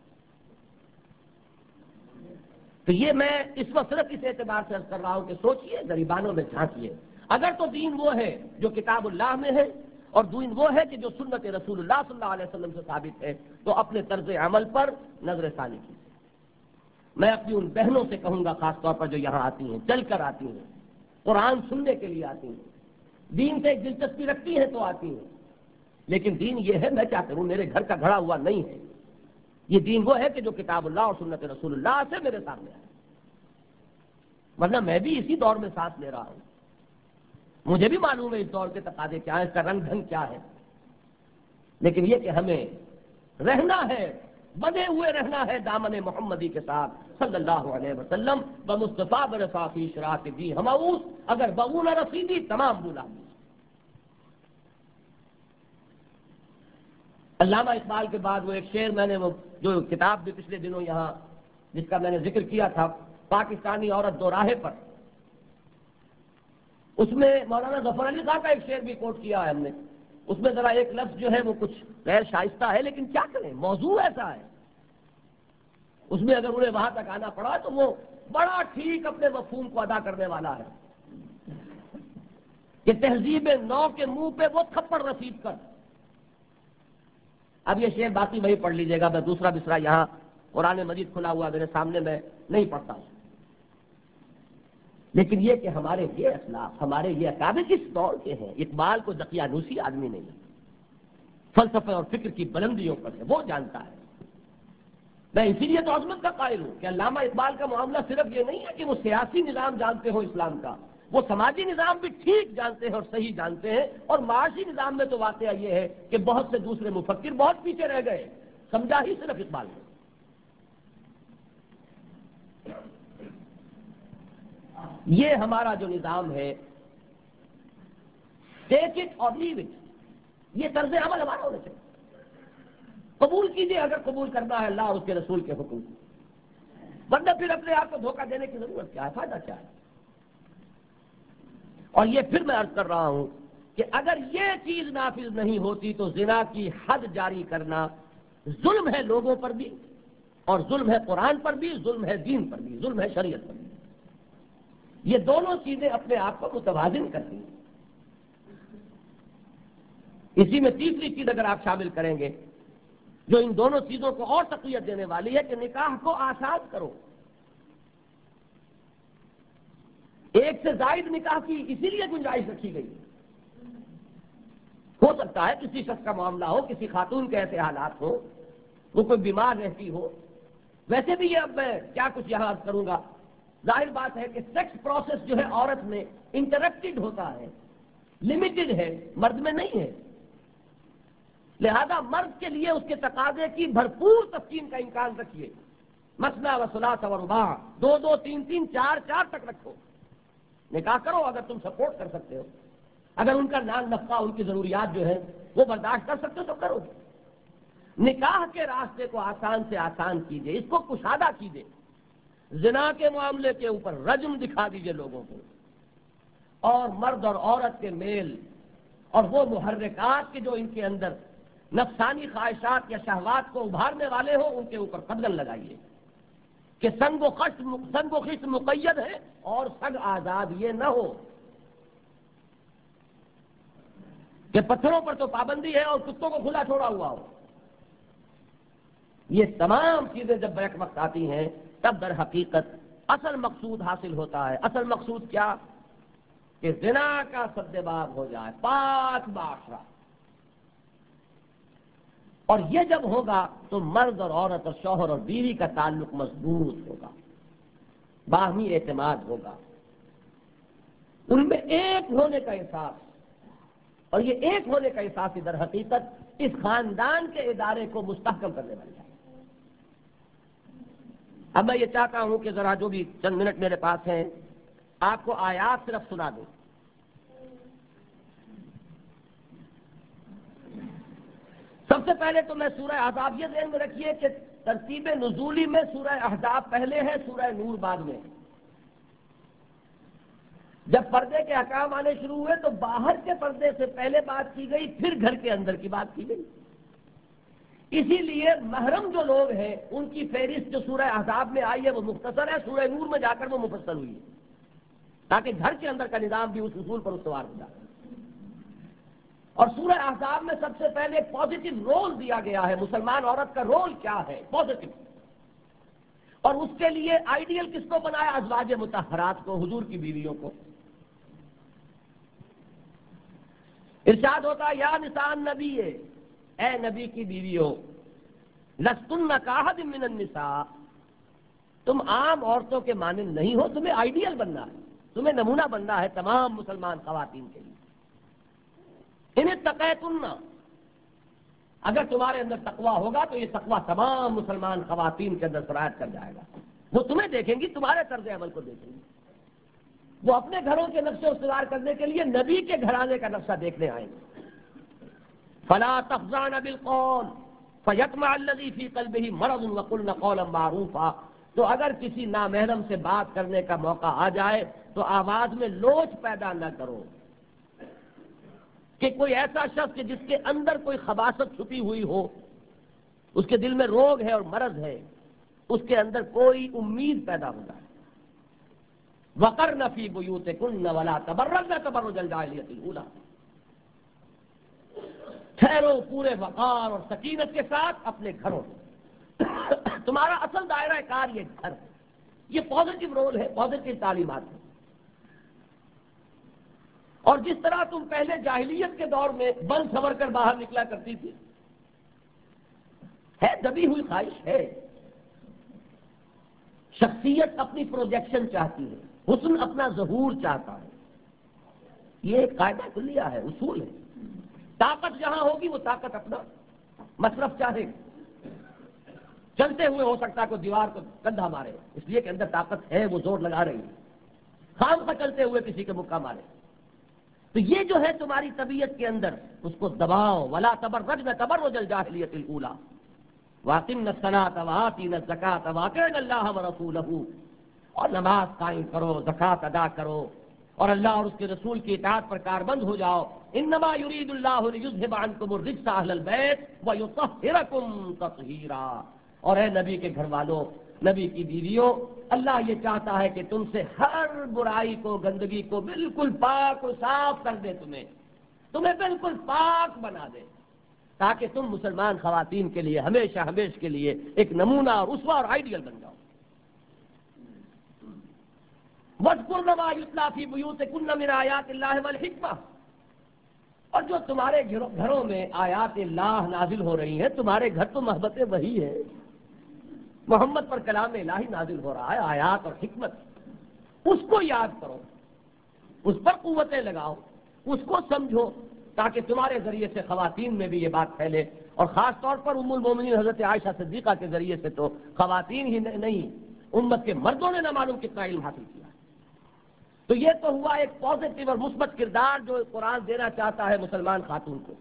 تو یہ میں اس وقت صرف اس اعتبار سے عرض کر رہا ہوں کہ سوچئے، غریبانوں میں جھانکیے. اگر تو دین وہ ہے جو کتاب اللہ میں ہے، اور دین وہ ہے کہ جو سنت رسول اللہ صلی اللہ علیہ وسلم سے ثابت ہے، تو اپنے طرز عمل پر نظر ثانی کیجیے. میں اپنی ان بہنوں سے کہوں گا، خاص طور پر جو یہاں آتی ہیں، چل کر آتی ہیں، قرآن سننے کے لیے آتی ہیں، دین سے ایک دلچسپی رکھتی ہیں تو آتی ہیں، لیکن دین یہ ہے میں کیا کروں، میرے گھر کا گھڑا ہوا نہیں ہے. یہ دین وہ ہے کہ جو کتاب اللہ اور سنت رسول اللہ سے میرے سامنے آئے. ورنہ میں بھی اسی دور میں ساتھ لے رہا ہوں. مجھے بھی معلوم ہے اس دور کے تقاضے کیا ہے، اس کا رنگ ڈھنگ کیا ہے. لیکن یہ کہ ہمیں رہنا ہے، بندھے ہوئے رہنا ہے دامن محمدی کے ساتھ صلی اللہ علیہ وسلم. بمصطفیٰ برفاقی شراط دی ہماؤس، اگر بغول رسیدی تمام بولا. علامہ اقبال کے بعد وہ ایک شعر میں نے وہ جو کتاب بھی پچھلے دنوں یہاں جس کا میں نے ذکر کیا تھا، پاکستانی عورت دو راہے پر، اس میں مولانا ظفر علی خان کا ایک شعر بھی کوٹ کیا ہے ہم نے. اس میں ذرا ایک لفظ جو ہے وہ کچھ غیر شائستہ ہے، لیکن کیا کریں، موضوع ایسا ہے. اس میں اگر انہیں وہاں تک آنا پڑا تو وہ بڑا ٹھیک اپنے مفہوم کو ادا کرنے والا ہے کہ تہذیب نو کے منہ پہ وہ تھپڑ رسید کر. اب یہ شعر باقی وہی پڑھ لیجیے گا، میں دوسرا بسرا یہاں قرآن مجید کھلا ہوا میرے سامنے میں نہیں پڑھتا ہوں. لیکن یہ کہ ہمارے یہ اسلاف، ہمارے یہ اکابر کس دور کے ہیں. اقبال کو دقیانوسی آدمی نہیں ہے، فلسفے اور فکر کی بلندیوں پر ہے، وہ جانتا ہے. میں اسی لیے تو عظمت کا قائل ہوں کہ علامہ اقبال کا معاملہ صرف یہ نہیں ہے کہ وہ سیاسی نظام جانتے ہو اسلام کا، وہ سماجی نظام بھی ٹھیک جانتے ہیں اور صحیح جانتے ہیں. اور معاشی نظام میں تو واقعہ یہ ہے کہ بہت سے دوسرے مفکر بہت پیچھے رہ گئے، سمجھا ہی صرف اقبال نے. یہ ہمارا جو نظام ہے، ٹیک اٹ اور لیو اٹ، یہ طرز عمل ہمارا ہونا چاہیے. قبول کیجئے اگر قبول کرنا ہے اللہ اور اس کے رسول کے حکم کو. ورنہ پھر اپنے آپ کو دھوکہ دینے کی ضرورت کیا ہے، فائدہ کیا ہے؟ اور یہ پھر میں عرض کر رہا ہوں کہ اگر یہ چیز نافذ نہیں ہوتی تو زنا کی حد جاری کرنا ظلم ہے لوگوں پر بھی، اور ظلم ہے قرآن پر بھی، ظلم ہے دین پر بھی، ظلم ہے شریعت پر بھی۔ یہ دونوں چیزیں اپنے آپ کو متوازن کرتی ہیں۔ اسی میں تیسری چیز اگر آپ شامل کریں گے جو ان دونوں چیزوں کو اور تقویت دینے والی ہے کہ نکاح کو آسان کرو۔ ایک سے زائد نکاح کی اسی لیے گنجائش رکھی گئی۔ ہو سکتا ہے کسی شخص کا معاملہ ہو، کسی خاتون کے ایسے حالات ہو، وہ کوئی بیمار رہتی ہو۔ ویسے بھی یہ اب میں کیا کچھ یہاں عرض کروں گا، ظاہر بات ہے کہ سیکس پروسیس جو ہے عورت میں انٹرپٹڈ ہوتا ہے، لمیٹڈ ہے، مرد میں نہیں ہے۔ لہذا مرد کے لیے اس کے تقاضے کی بھرپور تسکین کا امکان رکھیے۔ مثنیٰ و ثلاث و رباع، دو دو تین تین چار چار تک رکھو، نکاح کرو اگر تم سپورٹ کر سکتے ہو، اگر ان کا نان نفقہ، ان کی ضروریات جو ہے وہ برداشت کر سکتے ہو تو کرو۔ نکاح کے راستے کو آسان سے آسان کیجئے، اس کو کشادہ کیجئے۔ زنا کے معاملے کے اوپر رجم دکھا دیجئے لوگوں کو، اور مرد اور عورت کے میل اور وہ محرکات کے جو ان کے اندر نفسانی خواہشات یا شہوات کو ابھارنے والے ہوں ان کے اوپر قدغن لگائیے کہ سنگ و خشت سنگ و خشت مقید ہے اور سگ آزاد یہ نہ ہو کہ پتھروں پر تو پابندی ہے اور کتوں کو کھلا چھوڑا ہوا ہو۔ یہ تمام چیزیں جب بیک وقت آتی ہیں تب در حقیقت اصل مقصود حاصل ہوتا ہے۔ اصل مقصود کیا؟ کہ زنا کا سدباب ہو جائے، پاک معاشرہ۔ اور یہ جب ہوگا تو مرد اور عورت اور شوہر اور بیوی کا تعلق مضبوط ہوگا، باہمی اعتماد ہوگا، ان میں ایک ہونے کا احساس، اور یہ ایک ہونے کا احساس ہی در حقیقت اس خاندان کے ادارے کو مستحکم کرنے والا ہے۔ اب میں یہ چاہتا ہوں کہ ذرا جو بھی چند منٹ میرے پاس ہیں آپ کو آیات صرف سنا دوں۔ سب سے پہلے تو میں سورہ احزاب، یہ ذہن میں رکھیے کہ ترتیب نزولی میں سورہ احزاب پہلے ہے، سورہ نور بعد میں۔ جب پردے کے احکام آنے شروع ہوئے تو باہر کے پردے سے پہلے بات کی گئی، پھر گھر کے اندر کی بات کی گئی۔ اسی لیے محرم جو لوگ ہیں ان کی فہرست جو سورہ احزاب میں آئی ہے وہ مختصر ہے، سورہ نور میں جا کر وہ مفصل ہوئی ہے، تاکہ گھر کے اندر کا نظام بھی اس اصول پر استوار ہو جائے۔ اور سورہ احزاب میں سب سے پہلے ایک پازیٹو رول دیا گیا ہے، مسلمان عورت کا رول کیا ہے، پازیٹو، اور اس کے لیے آئیڈیل کس کو بنایا؟ ازواج مطہرات کو، حضور کی بیویوں کو۔ ارشاد ہوتا یا نساء نبی، اے نبی کی بیویوں، لستن کاحد من النساء، تم عام عورتوں کے مانند نہیں ہو، تمہیں آئیڈیل بننا ہے، تمہیں نمونہ بننا ہے تمام مسلمان خواتین کے لیے۔ ان اتقیتن، اگر تمہارے اندر تقویٰ ہوگا تو یہ تقویٰ تمام مسلمان خواتین کے اندر سرایت کر جائے گا۔ وہ تمہیں دیکھیں گی، تمہارے طرز عمل کو دیکھیں گی، وہ اپنے گھروں کے نقشے استوار کرنے کے لیے نبی کے گھرانے کا نقشہ دیکھنے آئیں گے۔ فلا تخضعن بالقول فیطمع الذی فی قلبہ مرض وقلن قولا معروفا، تو اگر کسی نامحرم سے بات کرنے کا موقع آ جائے تو آواز میں لوچ پیدا نہ کرو، کہ کوئی ایسا شخص کہ جس کے اندر کوئی خباثت چھپی ہوئی ہو، اس کے دل میں روگ ہے اور مرض ہے، اس کے اندر کوئی امید پیدا ہو جائے۔ وقرن فی بیوتکن ولا تبرجن تبرج الجاہلیۃ الاولی، ٹھہرو پورے وقار اور سکینت کے ساتھ اپنے گھروں میں، تمہارا اصل دائرہ کار یہ گھر ہے۔ یہ پازیٹو رول ہے، پازیٹو تعلیمات ہے۔ اور جس طرح تم پہلے جاہلیت کے دور میں بن سنور کر باہر نکلا کرتی تھی، ہے دبی ہوئی خواہش ہے، شخصیت اپنی پروجیکشن چاہتی ہے، حسن اپنا ظہور چاہتا ہے، یہ ایک قاعدہ کلیہ ہے، اصول ہے۔ طاقت جہاں ہوگی وہ طاقت اپنا مصرف چاہے گی، چلتے ہوئے ہو سکتا ہے کوئی دیوار کو کندھا مارے، اس لیے کہ اندر طاقت ہے، وہ زور لگا رہی ہے، خام خواہ چلتے ہوئے کسی کے مکہ مارے۔ تو یہ جو ہے تمہاری طبیعت کے اندر، اس کو دباؤ، ولا تبرجن تبرج الجاہلیۃ الاولی، وَأَقِمْنَا الصَّلَاةَ وَآتِينَا الزَّكَاةَ وَأَطِعْنَا اللَّهَ وَرَسُولَهُ، اور نماز قائم کرو، زکات ادا کرو، اور اللہ اور اس کے رسول کی اطاعت پر کاربند ہو جاؤ۔ انما یرید اللہ لیذھب عنکم الرجس اہل البیت ویطہرکم تطہیرا، اور اے نبی کے گھر والوں، نبی کی بیویوں، اللہ یہ چاہتا ہے کہ تم سے ہر برائی کو، گندگی کو بالکل پاک و صاف کر دے، تمہیں تمہیں بالکل پاک بنا دے، تاکہ تم مسلمان خواتین کے لیے ہمیشہ ہمیشہ کے لیے ایک نمونہ اور اسوہ اور آئیڈیل بن جاؤ۔ وَاذْكُرْنَ مَا يُتْلَىٰ فِي بُيُوتِكُنَّ مِنْ آيَاتِ اللَّهِ وَالْحِكْمَةِ، اور جو تمہارے گھروں میں آیات اللہ نازل ہو رہی ہیں، تمہارے گھر تو محبت وحی ہے، محمد پر کلام الہی نازل ہو رہا ہے، آیات اور حکمت، اس کو یاد کرو، اس پر قوتیں لگاؤ، اس کو سمجھو، تاکہ تمہارے ذریعے سے خواتین میں بھی یہ بات پھیلے، اور خاص طور پر ام المومنین حضرت عائشہ صدیقہ کے ذریعے سے تو خواتین ہی نہیں، امت کے مردوں نے نہ معلوم کتنا علم حاصل کیا۔ تو یہ تو ہوا ایک پازیٹیو اور مثبت کردار جو قرآن دینا چاہتا ہے مسلمان خاتون کو۔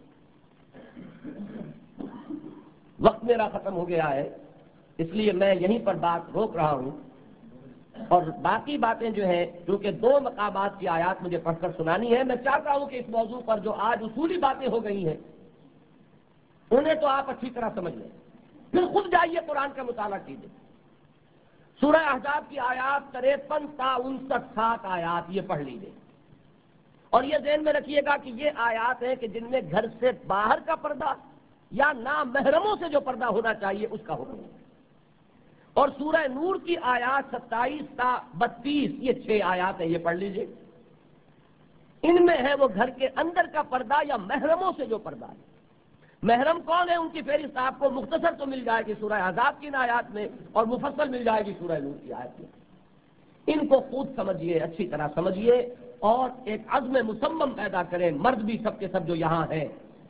وقت میرا ختم ہو گیا ہے، اس لیے میں یہیں پر بات روک رہا ہوں، اور باقی باتیں جو ہیں، کیونکہ دو مقامات کی آیات مجھے پڑھ کر سنانی ہے، میں چاہتا ہوں کہ اس موضوع پر جو آج اصولی باتیں ہو گئی ہیں انہیں تو آپ اچھی طرح سمجھ لیں، پھر خود جائیے قرآن کا مطالعہ کیجیے۔ سورہ احزاب کی آیات تریپن تا انسٹھ سات آیات یہ پڑھ لیجیے، اور یہ ذہن میں رکھیے گا کہ یہ آیات ہیں کہ جن میں گھر سے باہر کا پردہ یا نامحرموں سے جو پردہ ہونا چاہیے اس کا حکم ہے۔ اور سورہ نور کی آیات ستائیس تا بتیس یہ چھ آیات ہیں، یہ پڑھ لیجیے، ان میں ہے وہ گھر کے اندر کا پردہ یا محرموں سے جو پردہ ہے۔ محرم کون ہے ان کی فہرست آپ کو مختصر تو مل جائے گی سورہ احزاب کی ان آیات میں، اور مفصل مل جائے گی سورہ نور کی آیات میں۔ ان کو خود سمجھیے، اچھی طرح سمجھیے، اور ایک عزم مصمم پیدا کریں، مرد بھی سب کے سب جو یہاں ہیں،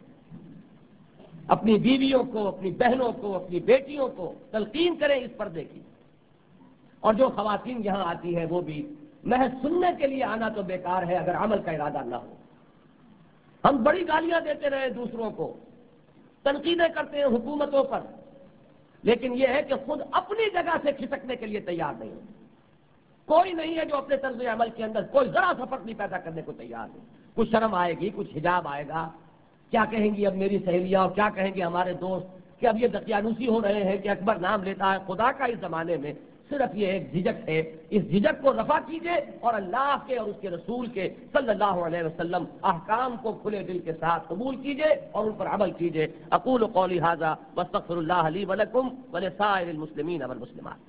اپنی بیویوں کو، اپنی بہنوں کو، اپنی بیٹیوں کو تلقین کریں اس پردے کی، اور جو خواتین یہاں آتی ہیں وہ بھی محض سننے کے لیے آنا تو بیکار ہے اگر عمل کا ارادہ نہ ہو۔ ہم بڑی گالیاں دیتے رہے دوسروں کو، تنقیدیں کرتے ہیں حکومتوں پر، لیکن یہ ہے کہ خود اپنی جگہ سے کھسکنے کے لیے تیار نہیں ہے۔ کوئی نہیں ہے جو اپنے طرز عمل کے اندر کوئی ذرا سا فرق نہیں پیدا کرنے کو تیار ہے۔ کچھ شرم آئے گی، کچھ حجاب آئے گا، کیا کہیں گی اب میری سہیلیاں، اور کیا کہیں گے ہمارے دوست کہ اب یہ دقیانوسی ہو رہے ہیں کہ اکبر نام لیتا ہے خدا کا۔ اس زمانے میں صرف یہ ایک جھجک ہے، اس جھجک کو رفع کیجئے اور اللہ کے اور اس کے رسول کے صلی اللہ علیہ وسلم احکام کو کھلے دل کے ساتھ قبول کیجئے اور ان پر عمل کیجئے۔ اقول قولی ھذا واستغفر اللہ لی ولکم ولسائر المسلمین والمسلمات۔